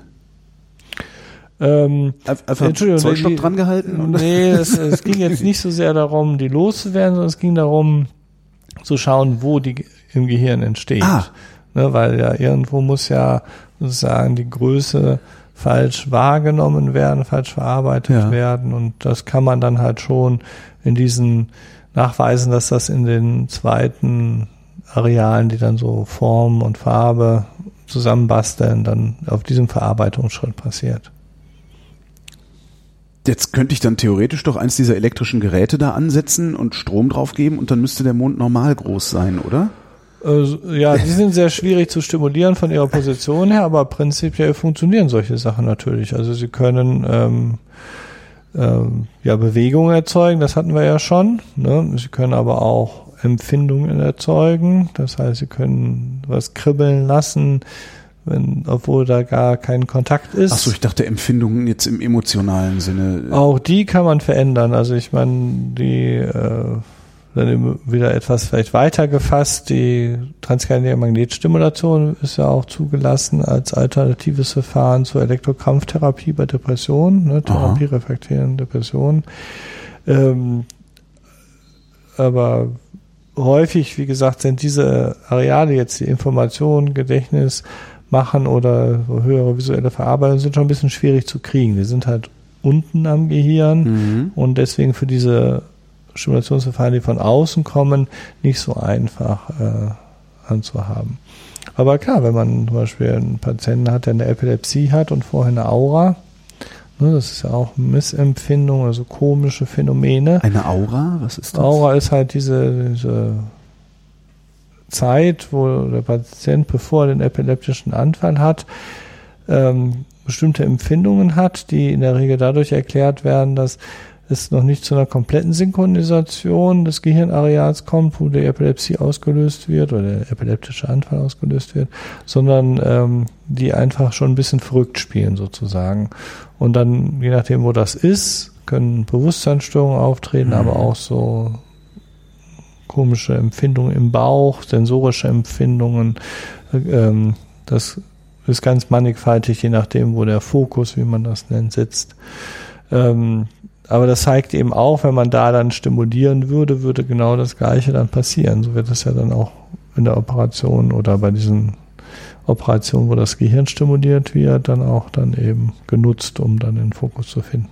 Ähm, Einfach Zollstock die, dran gehalten? Nee, es, es ging jetzt nicht so sehr darum, die loszuwerden, sondern es ging darum, zu schauen, wo die im Gehirn entsteht. Ah. Ne, weil ja irgendwo muss ja sozusagen die Größe falsch wahrgenommen werden, falsch verarbeitet ja. werden und das kann man dann halt schon in diesen nachweisen, dass das in den zweiten Arealen, die dann so Form und Farbe zusammenbasteln, dann auf diesem Verarbeitungsschritt passiert. Jetzt könnte ich dann theoretisch doch eins dieser elektrischen Geräte da ansetzen und Strom drauf geben und dann müsste der Mond normal groß sein, oder? Äh, ja, die sind sehr schwierig zu stimulieren von ihrer Position her, aber prinzipiell funktionieren solche Sachen natürlich. Also sie können ähm, ähm, ja Bewegungen erzeugen, das hatten wir ja schon. Ne? Sie können aber auch Empfindungen erzeugen, das heißt, sie können was kribbeln lassen, wenn, obwohl da gar kein Kontakt ist. Ach so, ich dachte Empfindungen jetzt im emotionalen Sinne. Auch die kann man verändern. Also ich meine, die äh, dann wieder etwas vielleicht weiter gefasst. Die transkranielle Magnetstimulation ist ja auch zugelassen als alternatives Verfahren zur Elektrokrampftherapie bei Depressionen, ne, therapierefraktären Depressionen. Ähm, aber häufig, wie gesagt, sind diese Areale jetzt die Information, Gedächtnis machen oder höhere visuelle Verarbeitung sind schon ein bisschen schwierig zu kriegen. Die sind halt unten am Gehirn mhm. und deswegen für diese Stimulationsverfahren, die von außen kommen, nicht so einfach äh, anzuhaben. Aber klar, wenn man zum Beispiel einen Patienten hat, der eine Epilepsie hat und vorher eine Aura, ne, das ist ja auch Missempfindung, also komische Phänomene. Eine Aura? Was ist das? Aura ist halt diese, diese Zeit, wo der Patient, bevor er den epileptischen Anfall hat, ähm, bestimmte Empfindungen hat, die in der Regel dadurch erklärt werden, dass es noch nicht zu einer kompletten Synchronisation des Gehirnareals kommt, wo die Epilepsie ausgelöst wird oder der epileptische Anfall ausgelöst wird, sondern ähm, die einfach schon ein bisschen verrückt spielen sozusagen. Und dann, je nachdem, wo das ist, können Bewusstseinsstörungen auftreten, mhm. aber auch so komische Empfindungen im Bauch, sensorische Empfindungen. Ähm, das ist ganz mannigfaltig, je nachdem, wo der Fokus, wie man das nennt, sitzt. Ähm, aber das zeigt eben auch, wenn man da dann stimulieren würde, würde genau das Gleiche dann passieren. So wird es ja dann auch in der Operation oder bei diesen Operationen, wo das Gehirn stimuliert wird, dann auch dann eben genutzt, um dann den Fokus zu finden.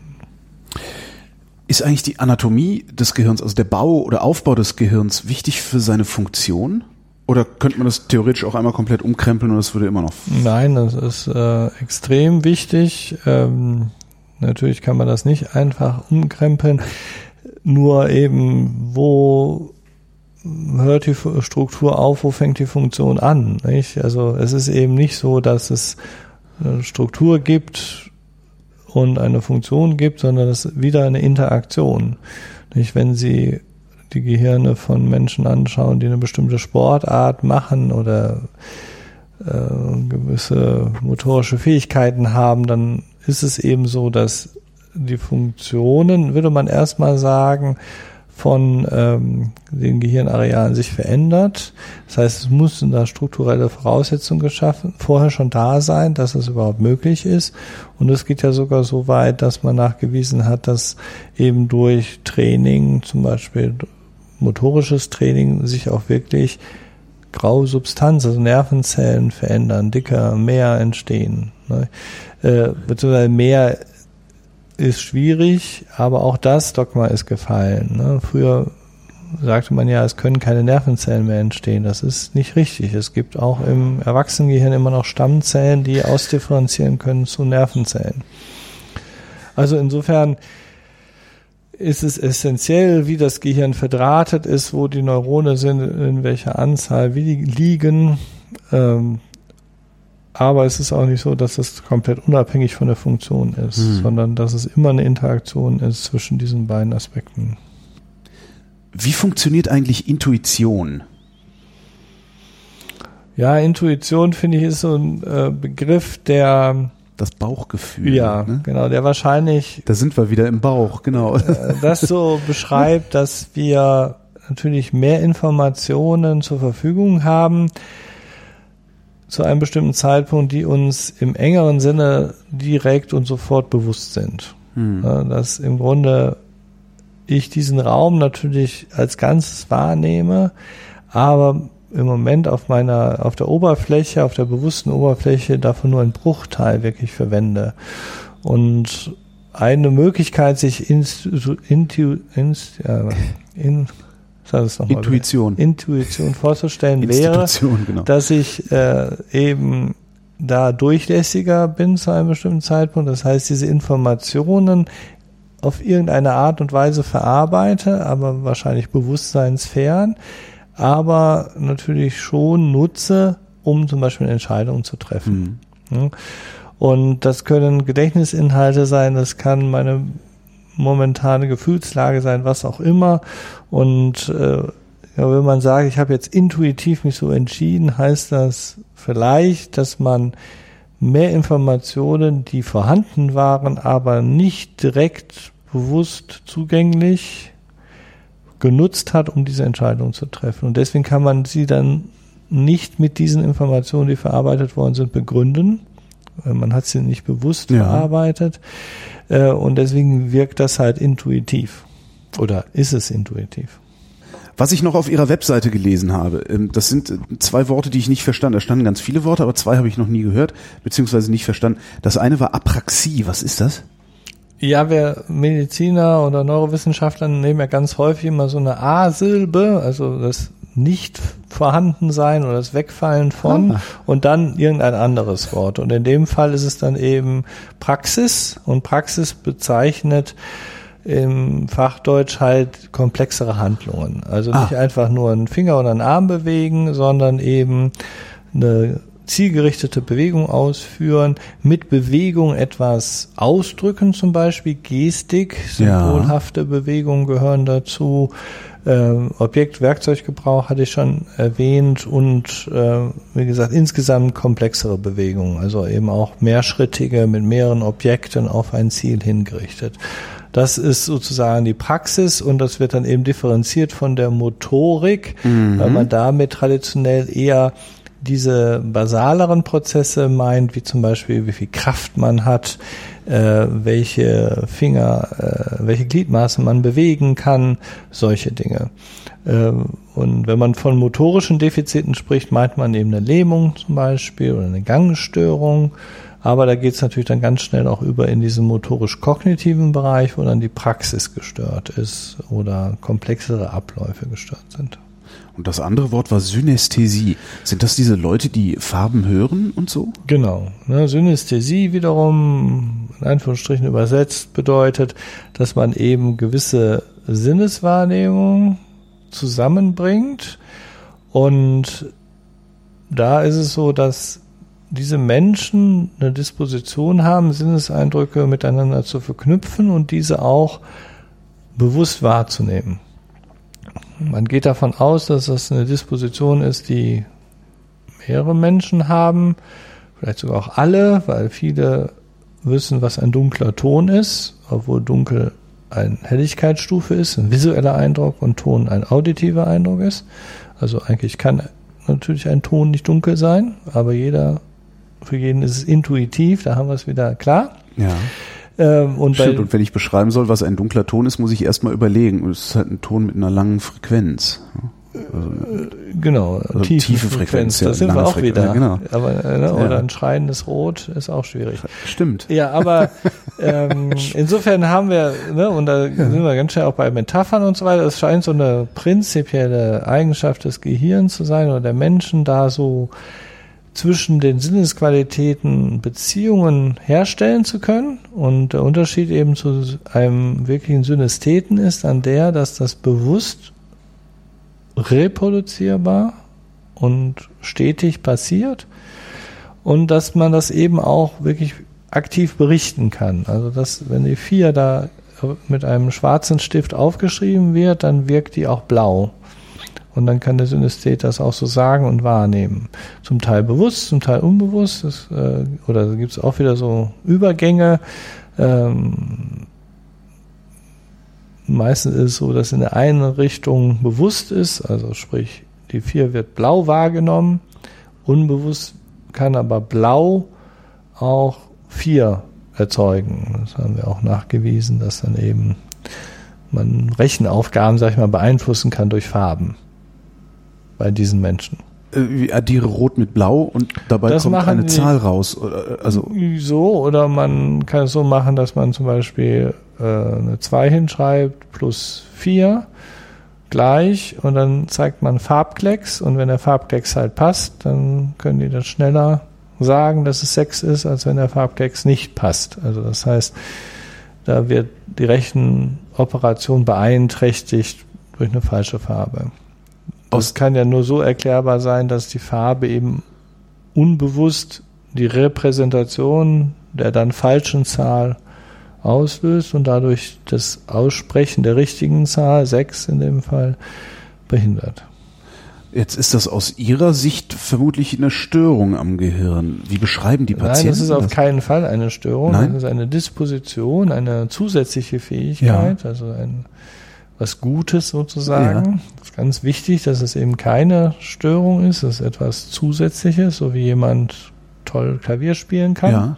Ist eigentlich die Anatomie des Gehirns, also der Bau oder Aufbau des Gehirns, wichtig für seine Funktion? Oder könnte man das theoretisch auch einmal komplett umkrempeln und es würde immer noch... Nein, das ist äh, extrem wichtig. Ähm, natürlich kann man das nicht einfach umkrempeln. Nur eben, wo hört die Struktur auf, wo fängt die Funktion an, nicht? Also es ist eben nicht so, dass es eine Struktur gibt und eine Funktion gibt, sondern es ist wieder eine Interaktion. Nicht? Wenn Sie die Gehirne von Menschen anschauen, die eine bestimmte Sportart machen oder äh, gewisse motorische Fähigkeiten haben, dann ist es eben so, dass die Funktionen, würde man erstmal sagen, von ähm, den Gehirnarealen sich verändert. Das heißt, es müssen da strukturelle Voraussetzungen geschaffen, vorher schon da sein, dass es überhaupt möglich ist. Und es geht ja sogar so weit, dass man nachgewiesen hat, dass eben durch Training, zum Beispiel motorisches Training, sich auch wirklich graue Substanz, also Nervenzellen verändern, dicker, mehr entstehen. Ne? Äh, beziehungsweise mehr ist schwierig, aber auch das Dogma ist gefallen. Ne? Früher sagte man ja, es können keine Nervenzellen mehr entstehen. Das ist nicht richtig. Es gibt auch im Erwachsenengehirn immer noch Stammzellen, die ausdifferenzieren können zu Nervenzellen. Also insofern ist es essentiell, wie das Gehirn verdrahtet ist, wo die Neurone sind, in welcher Anzahl, wie die liegen. Ähm, Aber es ist auch nicht so, dass es komplett unabhängig von der Funktion ist, hm. sondern dass es immer eine Interaktion ist zwischen diesen beiden Aspekten. Wie funktioniert eigentlich Intuition? Ja, Intuition, finde ich, ist so ein äh, Begriff, der... Das Bauchgefühl. Ja, ne? Genau, der wahrscheinlich... Da sind wir wieder im Bauch, genau. Äh, das so beschreibt, dass wir natürlich mehr Informationen zur Verfügung haben, zu einem bestimmten Zeitpunkt, die uns im engeren Sinne direkt und sofort bewusst sind. Hm. Dass im Grunde ich diesen Raum natürlich als Ganzes wahrnehme, aber im Moment auf meiner, auf der Oberfläche, auf der bewussten Oberfläche davon nur einen Bruchteil wirklich verwende. Und eine Möglichkeit, sich instu, intu, inst, ja, in, Das noch Intuition. Mal, Intuition vorzustellen wäre, genau. dass ich äh, eben da durchlässiger bin zu einem bestimmten Zeitpunkt. Das heißt, diese Informationen auf irgendeine Art und Weise verarbeite, aber wahrscheinlich bewusstseinsfern, aber natürlich schon nutze, um zum Beispiel Entscheidungen zu treffen. Mhm. Und das können Gedächtnisinhalte sein, das kann meine momentane Gefühlslage sein, was auch immer. Und äh, ja, wenn man sagt, ich habe jetzt intuitiv mich so entschieden, heißt das vielleicht, dass man mehr Informationen, die vorhanden waren, aber nicht direkt bewusst zugänglich, genutzt hat, um diese Entscheidung zu treffen. Und deswegen kann man sie dann nicht mit diesen Informationen, die verarbeitet worden sind, begründen. Man hat sie nicht bewusst ja. verarbeitet. Und deswegen wirkt das halt intuitiv. Oder ist es intuitiv? Was ich noch auf Ihrer Webseite gelesen habe, das sind zwei Worte, die ich nicht verstanden. Da standen ganz viele Worte, aber zwei habe ich noch nie gehört, beziehungsweise nicht verstanden. Das eine war Apraxie. Was ist das? Ja, wir Mediziner oder Neurowissenschaftler nehmen ja ganz häufig immer so eine A-Silbe, also das Nicht-Vorhandensein oder das Wegfallen von ah. und dann irgendein anderes Wort. Und in dem Fall ist es dann eben Praxis, und Praxis bezeichnet im Fachdeutsch halt komplexere Handlungen. Also nicht ah. einfach nur einen Finger oder einen Arm bewegen, sondern eben eine zielgerichtete Bewegung ausführen, mit Bewegung etwas ausdrücken, zum Beispiel Gestik, symbolhafte ja. Bewegungen gehören dazu, äh, Objekt-Werkzeuggebrauch hatte ich schon erwähnt und äh, wie gesagt insgesamt komplexere Bewegungen, also eben auch mehrschrittige mit mehreren Objekten auf ein Ziel hingerichtet. Das ist sozusagen die Praxis, und das wird dann eben differenziert von der Motorik, mhm. weil man damit traditionell eher diese basaleren Prozesse meint, wie zum Beispiel, wie viel Kraft man hat, äh, welche Finger, äh, welche Gliedmaßen man bewegen kann, solche Dinge. Äh, und wenn man von motorischen Defiziten spricht, meint man eben eine Lähmung zum Beispiel oder eine Gangstörung. Aber da geht es natürlich dann ganz schnell auch über in diesen motorisch-kognitiven Bereich, wo dann die Praxis gestört ist oder komplexere Abläufe gestört sind. Und das andere Wort war Synästhesie. Sind das diese Leute, die Farben hören und so? Genau. Ne, Synästhesie wiederum, in Anführungsstrichen übersetzt, bedeutet, dass man eben gewisse Sinneswahrnehmungen zusammenbringt. Und da ist es so, dass diese Menschen eine Disposition haben, Sinneseindrücke miteinander zu verknüpfen und diese auch bewusst wahrzunehmen. Man geht davon aus, dass das eine Disposition ist, die mehrere Menschen haben, vielleicht sogar auch alle, weil viele wissen, was ein dunkler Ton ist, obwohl dunkel eine Helligkeitsstufe ist, ein visueller Eindruck und Ton ein auditiver Eindruck ist. Also eigentlich kann natürlich ein Ton nicht dunkel sein, aber jeder, für jeden ist es intuitiv, da haben wir es wieder klar. Ja. Ähm, und Stimmt, bei, und wenn ich beschreiben soll, was ein dunkler Ton ist, muss ich erstmal überlegen. Es ist halt ein Ton mit einer langen Frequenz. Also, genau, also tiefe, tiefe Frequenz, Frequenz, ja, da sind wir lange auch Frequenz, wieder. ja, genau. Aber, äh, ne, oder Ja. ein schreiendes Rot ist auch schwierig. Stimmt. Ja, aber ähm, insofern haben wir, ne, und da ja. sind wir ganz schnell auch bei Metaphern und so weiter, es scheint so eine prinzipielle Eigenschaft des Gehirns zu sein oder der Menschen, da so zwischen den Sinnesqualitäten Beziehungen herstellen zu können. Und der Unterschied eben zu einem wirklichen Synästheten ist an der, dass das bewusst reproduzierbar und stetig passiert und dass man das eben auch wirklich aktiv berichten kann. Also dass, wenn die vier da mit einem schwarzen Stift aufgeschrieben wird, dann wirkt die auch blau. Und dann kann der Synästhet das auch so sagen und wahrnehmen. Zum Teil bewusst, zum Teil unbewusst. Das, äh, oder da gibt es auch wieder so Übergänge. Ähm, meistens ist es so, dass in der einen Richtung bewusst ist, also sprich, die vier wird blau wahrgenommen. Unbewusst kann aber blau auch vier erzeugen. Das haben wir auch nachgewiesen, dass dann eben man Rechenaufgaben, sag ich mal, beeinflussen kann durch Farben. Bei diesen Menschen. Ich addiere Rot mit Blau und dabei das kommt eine die, Zahl raus. Also so, oder man kann es so machen, dass man zum Beispiel äh, eine zwei hinschreibt plus vier gleich und dann zeigt man Farbklecks und wenn der Farbklecks halt passt, dann können die das schneller sagen, dass es sechs ist, als wenn der Farbklecks nicht passt. Also das heißt, da wird die Rechenoperation beeinträchtigt durch eine falsche Farbe. Das kann ja nur so erklärbar sein, dass die Farbe eben unbewusst die Repräsentation der dann falschen Zahl auslöst und dadurch das Aussprechen der richtigen Zahl, sechs in dem Fall, behindert. Jetzt ist das aus Ihrer Sicht vermutlich eine Störung am Gehirn. Wie beschreiben die Patienten das? Nein, das ist auf das? keinen Fall eine Störung. Nein? Das ist eine Disposition, eine zusätzliche Fähigkeit, ja. also ein was Gutes sozusagen. Ja. Das ist ganz wichtig, dass es eben keine Störung ist. Das ist etwas Zusätzliches, so wie jemand toll Klavier spielen kann. Ja.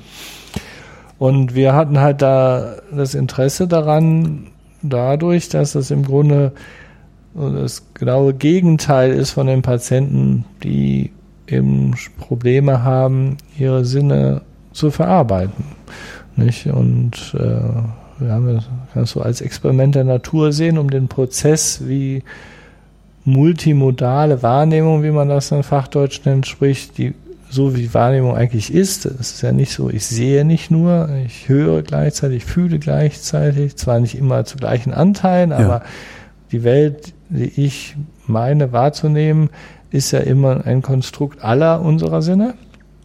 Und wir hatten halt da das Interesse daran, dadurch, dass das im Grunde das genaue Gegenteil ist von den Patienten, die eben Probleme haben, ihre Sinne zu verarbeiten. Nicht? Und äh, wir haben das so als Experiment der Natur sehen, um den Prozess, wie multimodale Wahrnehmung, wie man das in Fachdeutsch nennt, spricht, die so wie Wahrnehmung eigentlich ist. Es ist ja nicht so, ich sehe nicht nur, ich höre gleichzeitig, ich fühle gleichzeitig, zwar nicht immer zu gleichen Anteilen, ja. aber die Welt, die ich meine wahrzunehmen, ist ja immer ein Konstrukt aller unserer Sinne.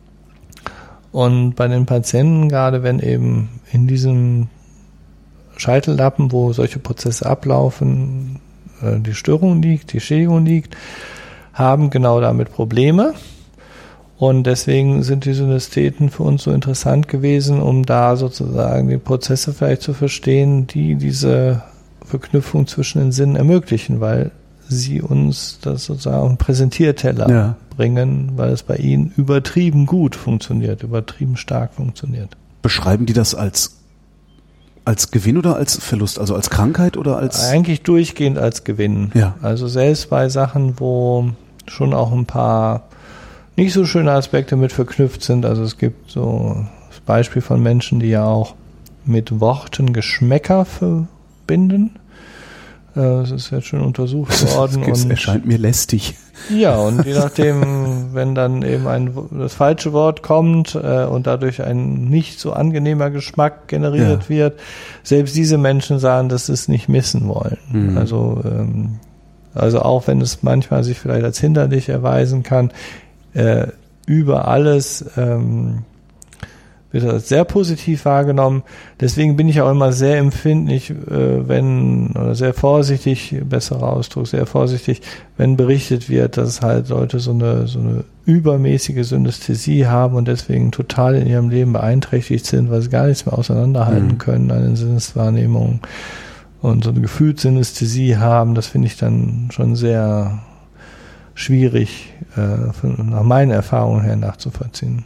Und bei den Patienten, gerade wenn eben in diesem Scheitellappen, wo solche Prozesse ablaufen, die Störung liegt, die Schädigung liegt, haben genau damit Probleme. Und deswegen sind die Synästheten für uns so interessant gewesen, um da sozusagen die Prozesse vielleicht zu verstehen, die diese Verknüpfung zwischen den Sinnen ermöglichen, weil sie uns das sozusagen auf einen Präsentierteller ja. bringen, weil es bei ihnen übertrieben gut funktioniert, übertrieben stark funktioniert. Beschreiben die das als Als Gewinn oder als Verlust? Also als Krankheit oder als... Eigentlich durchgehend als Gewinn. Ja. Also selbst bei Sachen, wo schon auch ein paar nicht so schöne Aspekte mit verknüpft sind. Also es gibt so das Beispiel von Menschen, die ja auch mit Worten Geschmäcker verbinden. Das ist jetzt schon untersucht worden. Das und erscheint mir lästig. Ja, und je nachdem, wenn dann eben ein das falsche Wort kommt äh, und dadurch ein nicht so angenehmer Geschmack generiert ja. wird, selbst diese Menschen sagen, dass sie es nicht missen wollen. Mhm. Also ähm, also auch wenn es manchmal sich vielleicht als hinderlich erweisen kann, äh, über alles ähm, wird das sehr positiv wahrgenommen. Deswegen bin ich auch immer sehr empfindlich, äh, wenn, oder sehr vorsichtig, besserer Ausdruck, sehr vorsichtig, wenn berichtet wird, dass halt Leute so eine, so eine übermäßige Synästhesie haben und deswegen total in ihrem Leben beeinträchtigt sind, weil sie gar nichts mehr auseinanderhalten mhm. können an den Sinneswahrnehmungen und so eine Gefühlssynästhesie haben. Das finde ich dann schon sehr schwierig, äh, von, nach meinen Erfahrungen her nachzuvollziehen.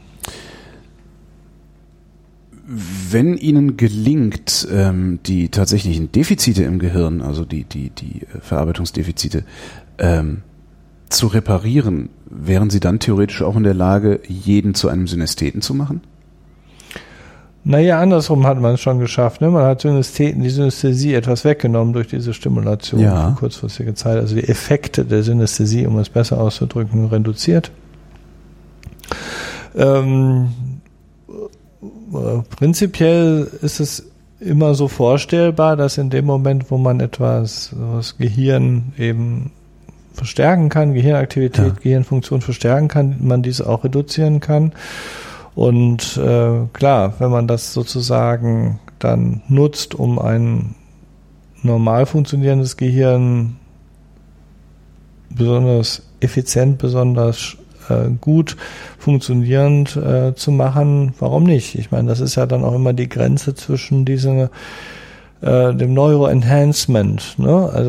Wenn Ihnen gelingt, ähm, die tatsächlichen Defizite im Gehirn, also die, die, die Verarbeitungsdefizite, ähm, zu reparieren, wären Sie dann theoretisch auch in der Lage, jeden zu einem Synästheten zu machen? Naja, andersrum hat man es schon geschafft. Ne? Man hat Synästheten, die Synästhesie etwas weggenommen durch diese Stimulation ja. für kurzfristige Zeit. Also die Effekte der Synästhesie, um es besser auszudrücken, reduziert. Ähm, Prinzipiell ist es immer so vorstellbar, dass in dem Moment, wo man etwas, das Gehirn eben verstärken kann, Gehirnaktivität, ja. Gehirnfunktion verstärken kann, man diese auch reduzieren kann. Und äh, klar, wenn man das sozusagen dann nutzt, um ein normal funktionierendes Gehirn besonders effizient, besonders gut funktionierend äh, zu machen, warum nicht? Ich meine, das ist ja dann auch immer die Grenze zwischen diesem äh, dem Neuroenhancement. Ne? Also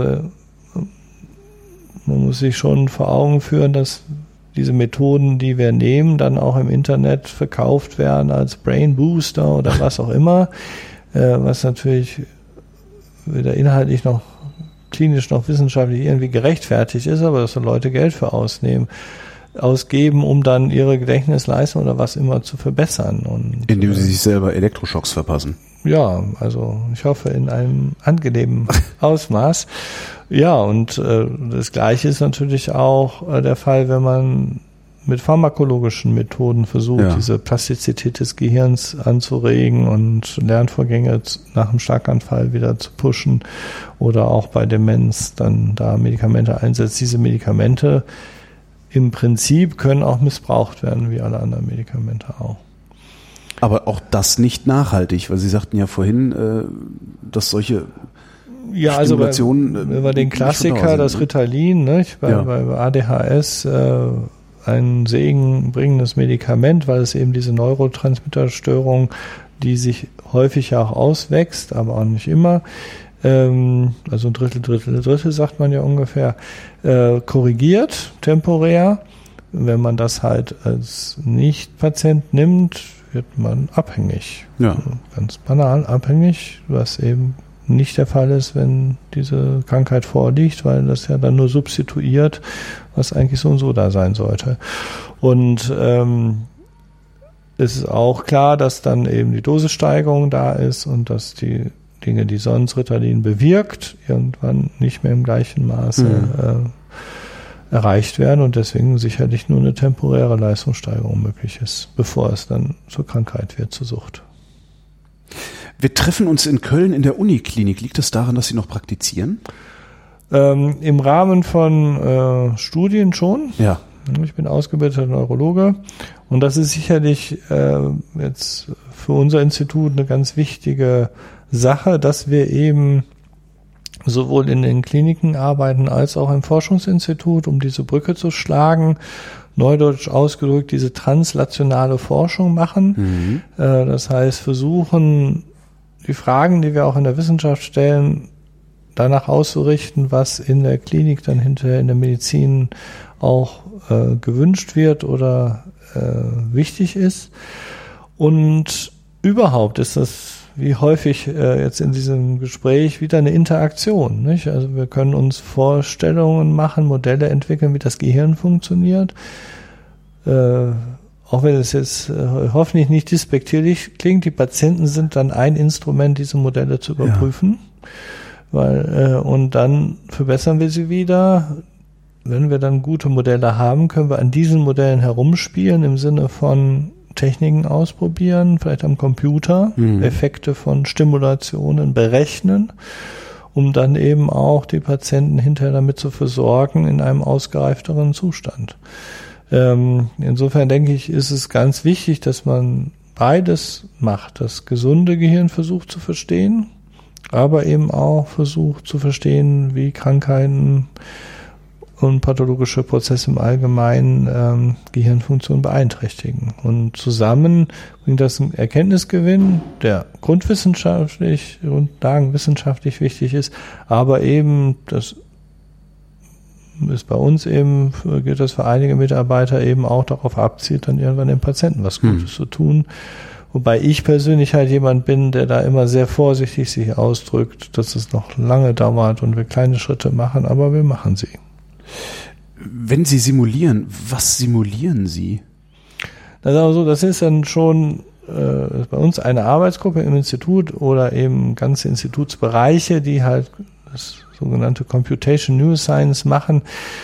man muss sich schon vor Augen führen, dass diese Methoden, die wir nehmen, dann auch im Internet verkauft werden als Brain Booster oder was auch immer, äh, was natürlich weder inhaltlich noch klinisch noch wissenschaftlich irgendwie gerechtfertigt ist, aber dass so Leute Geld für ausnehmen. ausgeben, um dann ihre Gedächtnisleistung oder was immer zu verbessern. Und, indem sie sich selber Elektroschocks verpassen. Ja, also ich hoffe in einem angenehmen Ausmaß. Ja, und äh, das Gleiche ist natürlich auch äh, der Fall, wenn man mit pharmakologischen Methoden versucht, ja. diese Plastizität des Gehirns anzuregen und Lernvorgänge nach einem Schlaganfall wieder zu pushen oder auch bei Demenz dann da Medikamente einsetzt. Diese Medikamente im Prinzip können auch missbraucht werden, wie alle anderen Medikamente auch. Aber auch das nicht nachhaltig, weil Sie sagten ja vorhin, äh, dass solche ja, also bei, wenn wir den Klassiker, das Ritalin, ne, bei, ja. bei A D H S äh, ein segenbringendes Medikament, weil es eben diese Neurotransmitterstörung, die sich häufig ja auch auswächst, aber auch nicht immer, also ein Drittel, Drittel, Drittel sagt man ja ungefähr, äh, korrigiert, temporär. Wenn man das halt als Nicht-Patient nimmt, wird man abhängig. Ja. Ganz banal abhängig, was eben nicht der Fall ist, wenn diese Krankheit vorliegt, weil das ja dann nur substituiert, was eigentlich so und so da sein sollte. Und ähm, es ist auch klar, dass dann eben die Dosissteigerung da ist und dass die Dinge, die sonst Ritalin bewirkt, irgendwann nicht mehr im gleichen Maße mhm. äh, erreicht werden und deswegen sicherlich nur eine temporäre Leistungssteigerung möglich ist, bevor es dann zur Krankheit wird, zur Sucht. Wir treffen uns in Köln in der Uniklinik. Liegt es daran, dass Sie noch praktizieren? Ähm, im Rahmen von äh, Studien schon. Ja. Ich bin ausgebildeter Neurologe und das ist sicherlich äh, jetzt für unser Institut eine ganz wichtige Sache, dass wir eben sowohl in den Kliniken arbeiten als auch im Forschungsinstitut, um diese Brücke zu schlagen, neudeutsch ausgedrückt diese translationale Forschung machen. Mhm. Äh, das heißt, versuchen, die Fragen, die wir auch in der Wissenschaft stellen, danach auszurichten, was in der Klinik dann hinterher in der Medizin auch äh, gewünscht wird oder äh, wichtig ist. Und überhaupt ist das wie häufig äh, jetzt in diesem Gespräch wieder eine Interaktion, nicht? Also wir können uns Vorstellungen machen, Modelle entwickeln, wie das Gehirn funktioniert. Äh, auch wenn es jetzt äh, hoffentlich nicht despektierlich klingt, die Patienten sind dann ein Instrument, diese Modelle zu überprüfen. Ja. Weil, äh, und dann verbessern wir sie wieder. Wenn wir dann gute Modelle haben, können wir an diesen Modellen herumspielen im Sinne von Techniken ausprobieren, vielleicht am Computer, mhm. Effekte von Stimulationen berechnen um dann eben auch die Patienten hinterher damit zu versorgen in einem ausgereifteren Zustand. Ähm, insofern denke ich, ist es ganz wichtig, dass man beides macht, das gesunde Gehirn versucht zu verstehen, aber eben auch versucht zu verstehen, wie Krankheiten und pathologische Prozesse im Allgemeinen ähm, Gehirnfunktion beeinträchtigen. Und zusammen bringt das einen Erkenntnisgewinn, der grundwissenschaftlich, grundlagenwissenschaftlich wichtig ist, aber eben, das ist bei uns eben, gilt das für einige Mitarbeiter eben auch darauf abzielt, dann irgendwann dem Patienten was Gutes hm. zu tun. Wobei ich persönlich halt jemand bin, der da immer sehr vorsichtig sich ausdrückt, dass es noch lange dauert und wir kleine Schritte machen, aber wir machen sie. Wenn Sie simulieren, was simulieren Sie? Das ist aber so, das ist dann schon äh, bei uns eine Arbeitsgruppe im Institut oder eben ganze Institutsbereiche, die halt das sogenannte Computation Neuroscience machen,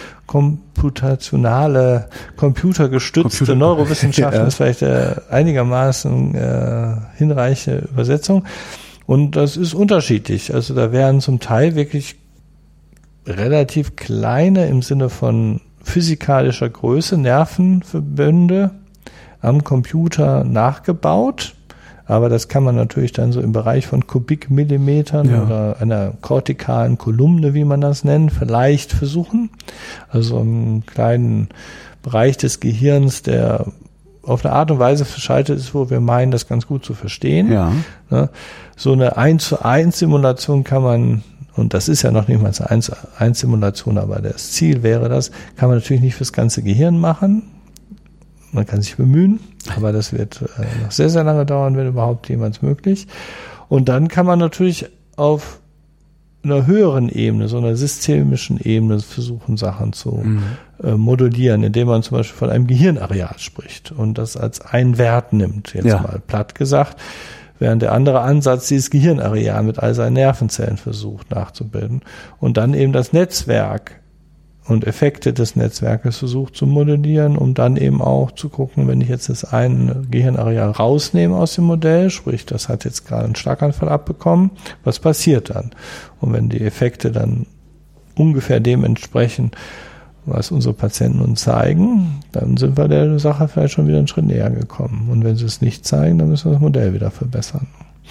computationale, computergestützte Computer. Neurowissenschaften, ja. ist vielleicht äh, einigermaßen äh, hinreichende Übersetzung. Und das ist unterschiedlich. Also da werden zum Teil wirklich relativ kleine im Sinne von physikalischer Größe Nervenverbünde am Computer nachgebaut. Aber das kann man natürlich dann so im Bereich von Kubikmillimetern ja. oder einer kortikalen Kolumne, wie man das nennt, vielleicht versuchen. Also einen kleinen Bereich des Gehirns, der auf eine Art und Weise verschaltet ist, wo wir meinen, das ganz gut zu verstehen. Ja. So eine eins zu eins Simulation kann man, und das ist ja noch nicht mal eine eins zu eins Simulation, aber das Ziel wäre das, kann man natürlich nicht fürs ganze Gehirn machen. Man kann sich bemühen, aber das wird äh, noch sehr, sehr lange dauern, wenn überhaupt jemals möglich. Und dann kann man natürlich auf einer höheren Ebene, so einer systemischen Ebene versuchen, Sachen zu mhm. äh, modellieren, indem man zum Beispiel von einem Gehirnareal spricht und das als einen Wert nimmt, jetzt ja. mal platt gesagt, während der andere Ansatz dieses Gehirnareal mit all seinen Nervenzellen versucht nachzubilden und dann eben das Netzwerk und Effekte des Netzwerkes versucht zu modellieren, um dann eben auch zu gucken, wenn ich jetzt das eine Gehirnareal rausnehme aus dem Modell, sprich, das hat jetzt gerade einen Schlaganfall abbekommen, was passiert dann? Und wenn die Effekte dann ungefähr dem entsprechen, was unsere Patienten uns zeigen, dann sind wir der Sache vielleicht schon wieder einen Schritt näher gekommen. Und wenn sie es nicht zeigen, dann müssen wir das Modell wieder verbessern.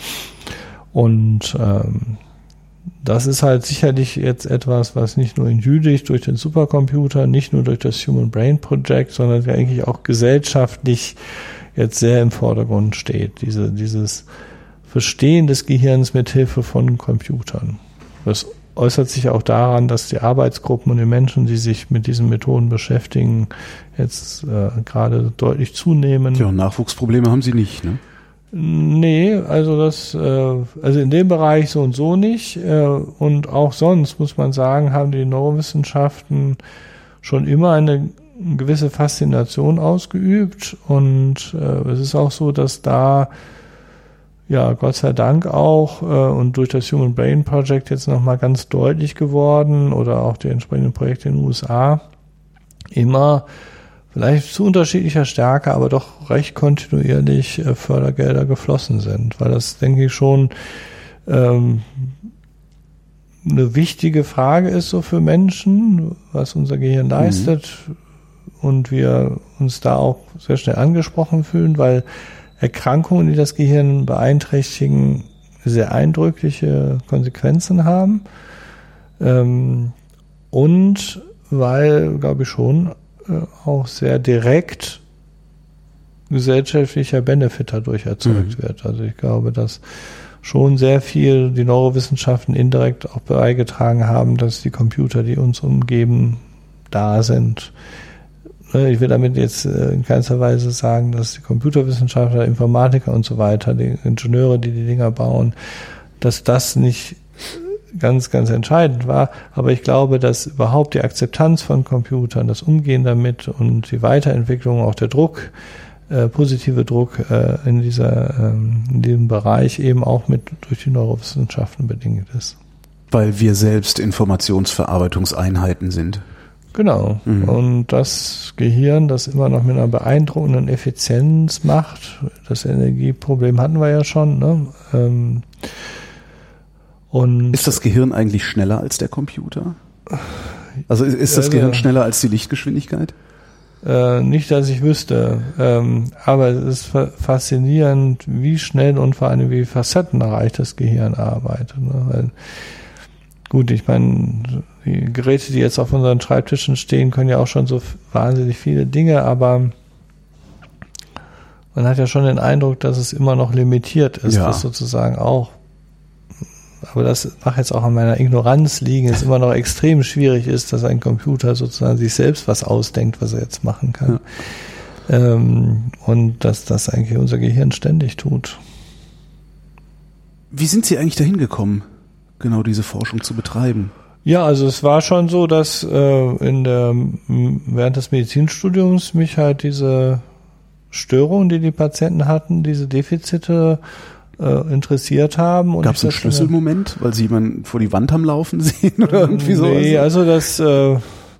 Und ähm, das ist halt sicherlich jetzt etwas, was nicht nur in Jülich durch den Supercomputer, nicht nur durch das Human Brain Project, sondern eigentlich auch gesellschaftlich jetzt sehr im Vordergrund steht. Diese, dieses Verstehen des Gehirns mit Hilfe von Computern. Das äußert sich auch daran, dass die Arbeitsgruppen und die Menschen, die sich mit diesen Methoden beschäftigen, jetzt äh, gerade deutlich zunehmen. Ja, und Nachwuchsprobleme haben Sie nicht, ne? Nee, also das, äh, also in dem Bereich so und so nicht. Äh, und auch sonst, muss man sagen, haben die Neurowissenschaften schon immer eine gewisse Faszination ausgeübt. Und äh, es ist auch so, dass da, ja, Gott sei Dank auch, äh, und durch das Human Brain Project jetzt nochmal ganz deutlich geworden oder auch die entsprechenden Projekte in den U S A, immer vielleicht zu unterschiedlicher Stärke, aber doch recht kontinuierlich äh, Fördergelder geflossen sind, weil das, denke ich, schon ähm, eine wichtige Frage ist so für Menschen, was unser Gehirn leistet mhm. und wir uns da auch sehr schnell angesprochen fühlen, weil Erkrankungen, die das Gehirn beeinträchtigen, sehr eindrückliche Konsequenzen haben ähm, und weil, glaube ich schon, auch sehr direkt gesellschaftlicher Benefit dadurch erzeugt mhm. wird. Also ich glaube, dass schon sehr viel die Neurowissenschaften indirekt auch beigetragen haben, dass die Computer, die uns umgeben, da sind. Ich will damit jetzt in keinster Weise sagen, dass die Computerwissenschaftler, Informatiker und so weiter, die Ingenieure, die die Dinger bauen, dass das nicht ganz, ganz entscheidend war. Aber ich glaube, dass überhaupt die Akzeptanz von Computern, das Umgehen damit und die Weiterentwicklung, auch der Druck, äh, positive Druck äh, in dieser, ähm, in diesem Bereich eben auch mit durch die Neurowissenschaften bedingt ist. Weil wir selbst Informationsverarbeitungseinheiten sind. Genau. Mhm. Und das Gehirn, das immer noch mit einer beeindruckenden Effizienz macht, das Energieproblem hatten wir ja schon, ne? Ähm, Und ist das Gehirn eigentlich schneller als der Computer? Also ist, ist das äh, Gehirn schneller als die Lichtgeschwindigkeit? Äh, nicht, dass ich wüsste. Ähm, aber es ist fa- faszinierend, wie schnell und vor allem wie facettenreich das Gehirn arbeitet. Ne? Weil, gut, ich meine, die Geräte, die jetzt auf unseren Schreibtischen stehen, können ja auch schon so f- wahnsinnig viele Dinge, aber man hat ja schon den Eindruck, dass es immer noch limitiert ist, ja. was sozusagen auch, aber das mag jetzt auch an meiner Ignoranz liegen, es immer noch extrem schwierig ist, dass ein Computer sozusagen sich selbst was ausdenkt, was er jetzt machen kann. Ja. Ähm, und dass das eigentlich unser Gehirn ständig tut. Wie sind Sie eigentlich dahin gekommen, genau diese Forschung zu betreiben? Ja, also es war schon so, dass äh, in der während des Medizinstudiums mich halt diese Störungen, die die Patienten hatten, diese Defizite äh, interessiert haben. Gab es einen Schlüsselmoment, weil Sie jemanden vor die Wand haben laufen sehen oder irgendwie so? Nee, also das äh,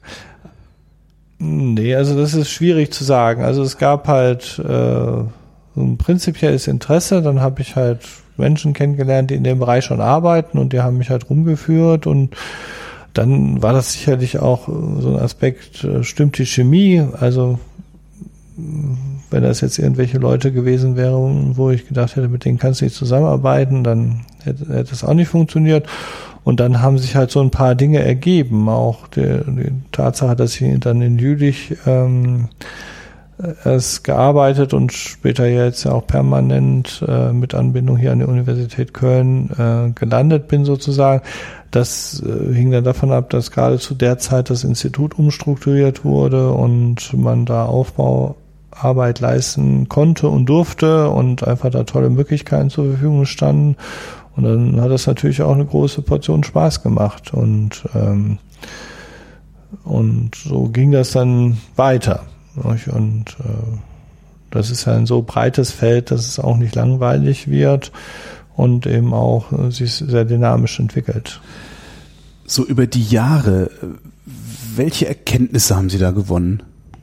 nee, also das ist schwierig zu sagen. Also es gab halt äh, ein prinzipielles Interesse, dann habe ich halt Menschen kennengelernt, die in dem Bereich schon arbeiten und die haben mich halt rumgeführt und dann war das sicherlich auch so ein Aspekt, stimmt die Chemie, also wenn das jetzt irgendwelche Leute gewesen wären, wo ich gedacht hätte, mit denen kannst du nicht zusammenarbeiten, dann hätte, hätte es auch nicht funktioniert. Und dann haben sich halt so ein paar Dinge ergeben. Auch die, die Tatsache, dass ich dann in Jülich ähm, erst gearbeitet und später jetzt ja auch permanent äh, mit Anbindung hier an die Universität Köln äh, gelandet bin sozusagen. Das äh, hing dann davon ab, dass gerade zu der Zeit das Institut umstrukturiert wurde und man da Aufbauarbeit leisten konnte und durfte und einfach da tolle Möglichkeiten zur Verfügung standen. Und dann hat das natürlich auch eine große Portion Spaß gemacht und ähm, und so ging das dann weiter. Und äh, das ist ja ein so breites Feld, dass es auch nicht langweilig wird und eben auch äh, sich sehr dynamisch entwickelt. So über die Jahre, welche Erkenntnisse haben Sie da gewonnen?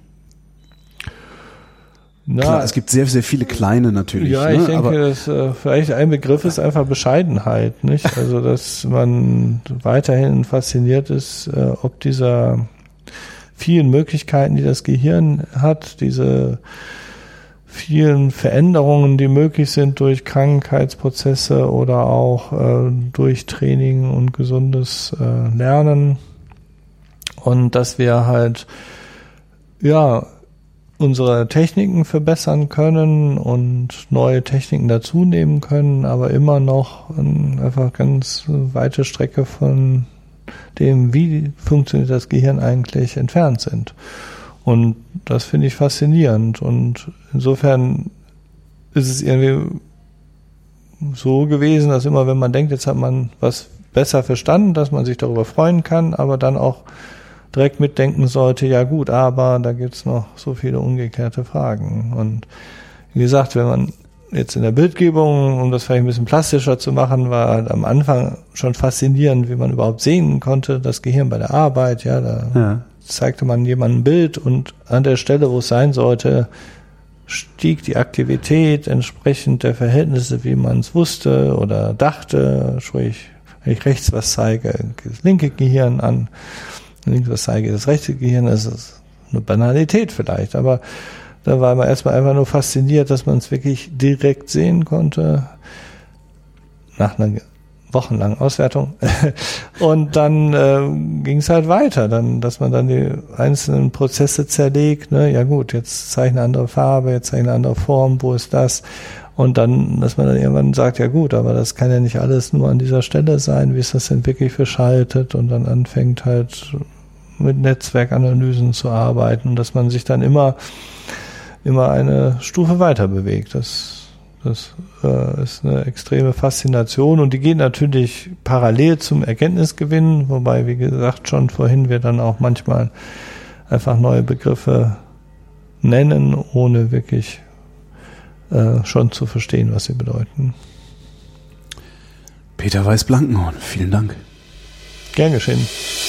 Na, klar, es gibt sehr, sehr viele kleine natürlich. Ja, ich ne? denke, Aber dass äh, vielleicht ein Begriff ist einfach Bescheidenheit, nicht? Also, dass man weiterhin fasziniert ist, äh, ob dieser vielen Möglichkeiten, die das Gehirn hat, diese vielen Veränderungen, die möglich sind durch Krankheitsprozesse oder auch äh, durch Training und gesundes äh, Lernen und dass wir halt ja unsere Techniken verbessern können und neue Techniken dazu nehmen können, aber immer noch äh, einfach ganz weite Strecke von dem, wie funktioniert das Gehirn eigentlich, entfernt sind. Und das finde ich faszinierend. Und insofern ist es irgendwie so gewesen, dass immer, wenn man denkt, jetzt hat man was besser verstanden, dass man sich darüber freuen kann, aber dann auch direkt mitdenken sollte, ja gut, aber da gibt es noch so viele ungeklärte Fragen. Und wie gesagt, wenn man jetzt in der Bildgebung, um das vielleicht ein bisschen plastischer zu machen, war halt am Anfang schon faszinierend, wie man überhaupt sehen konnte, das Gehirn bei der Arbeit, ja, da ja. zeigte man jemandem ein Bild und an der Stelle, wo es sein sollte, stieg die Aktivität entsprechend der Verhältnisse, wie man es wusste oder dachte, sprich, wenn ich rechts was zeige, das linke Gehirn an, links was zeige, das rechte Gehirn, das ist eine Banalität vielleicht, aber da war man erstmal einfach nur fasziniert, dass man es wirklich direkt sehen konnte, nach einer wochenlangen Auswertung. Und dann äh, ging es halt weiter, dann, dass man dann die einzelnen Prozesse zerlegt. Ne? Ja gut, jetzt zeige ich eine andere Farbe, jetzt zeige ich eine andere Form, wo ist das? Und dann, dass man dann irgendwann sagt, ja gut, aber das kann ja nicht alles nur an dieser Stelle sein, wie ist das denn wirklich verschaltet? Und dann anfängt halt mit Netzwerkanalysen zu arbeiten, dass man sich dann immer immer eine Stufe weiter bewegt. Das, das äh, ist eine extreme Faszination und die geht natürlich parallel zum Erkenntnisgewinn, wobei, wie gesagt, schon vorhin wir dann auch manchmal einfach neue Begriffe nennen, ohne wirklich äh, schon zu verstehen, was sie bedeuten. Peter Weiß-Blankenhorn, vielen Dank. Gern geschehen.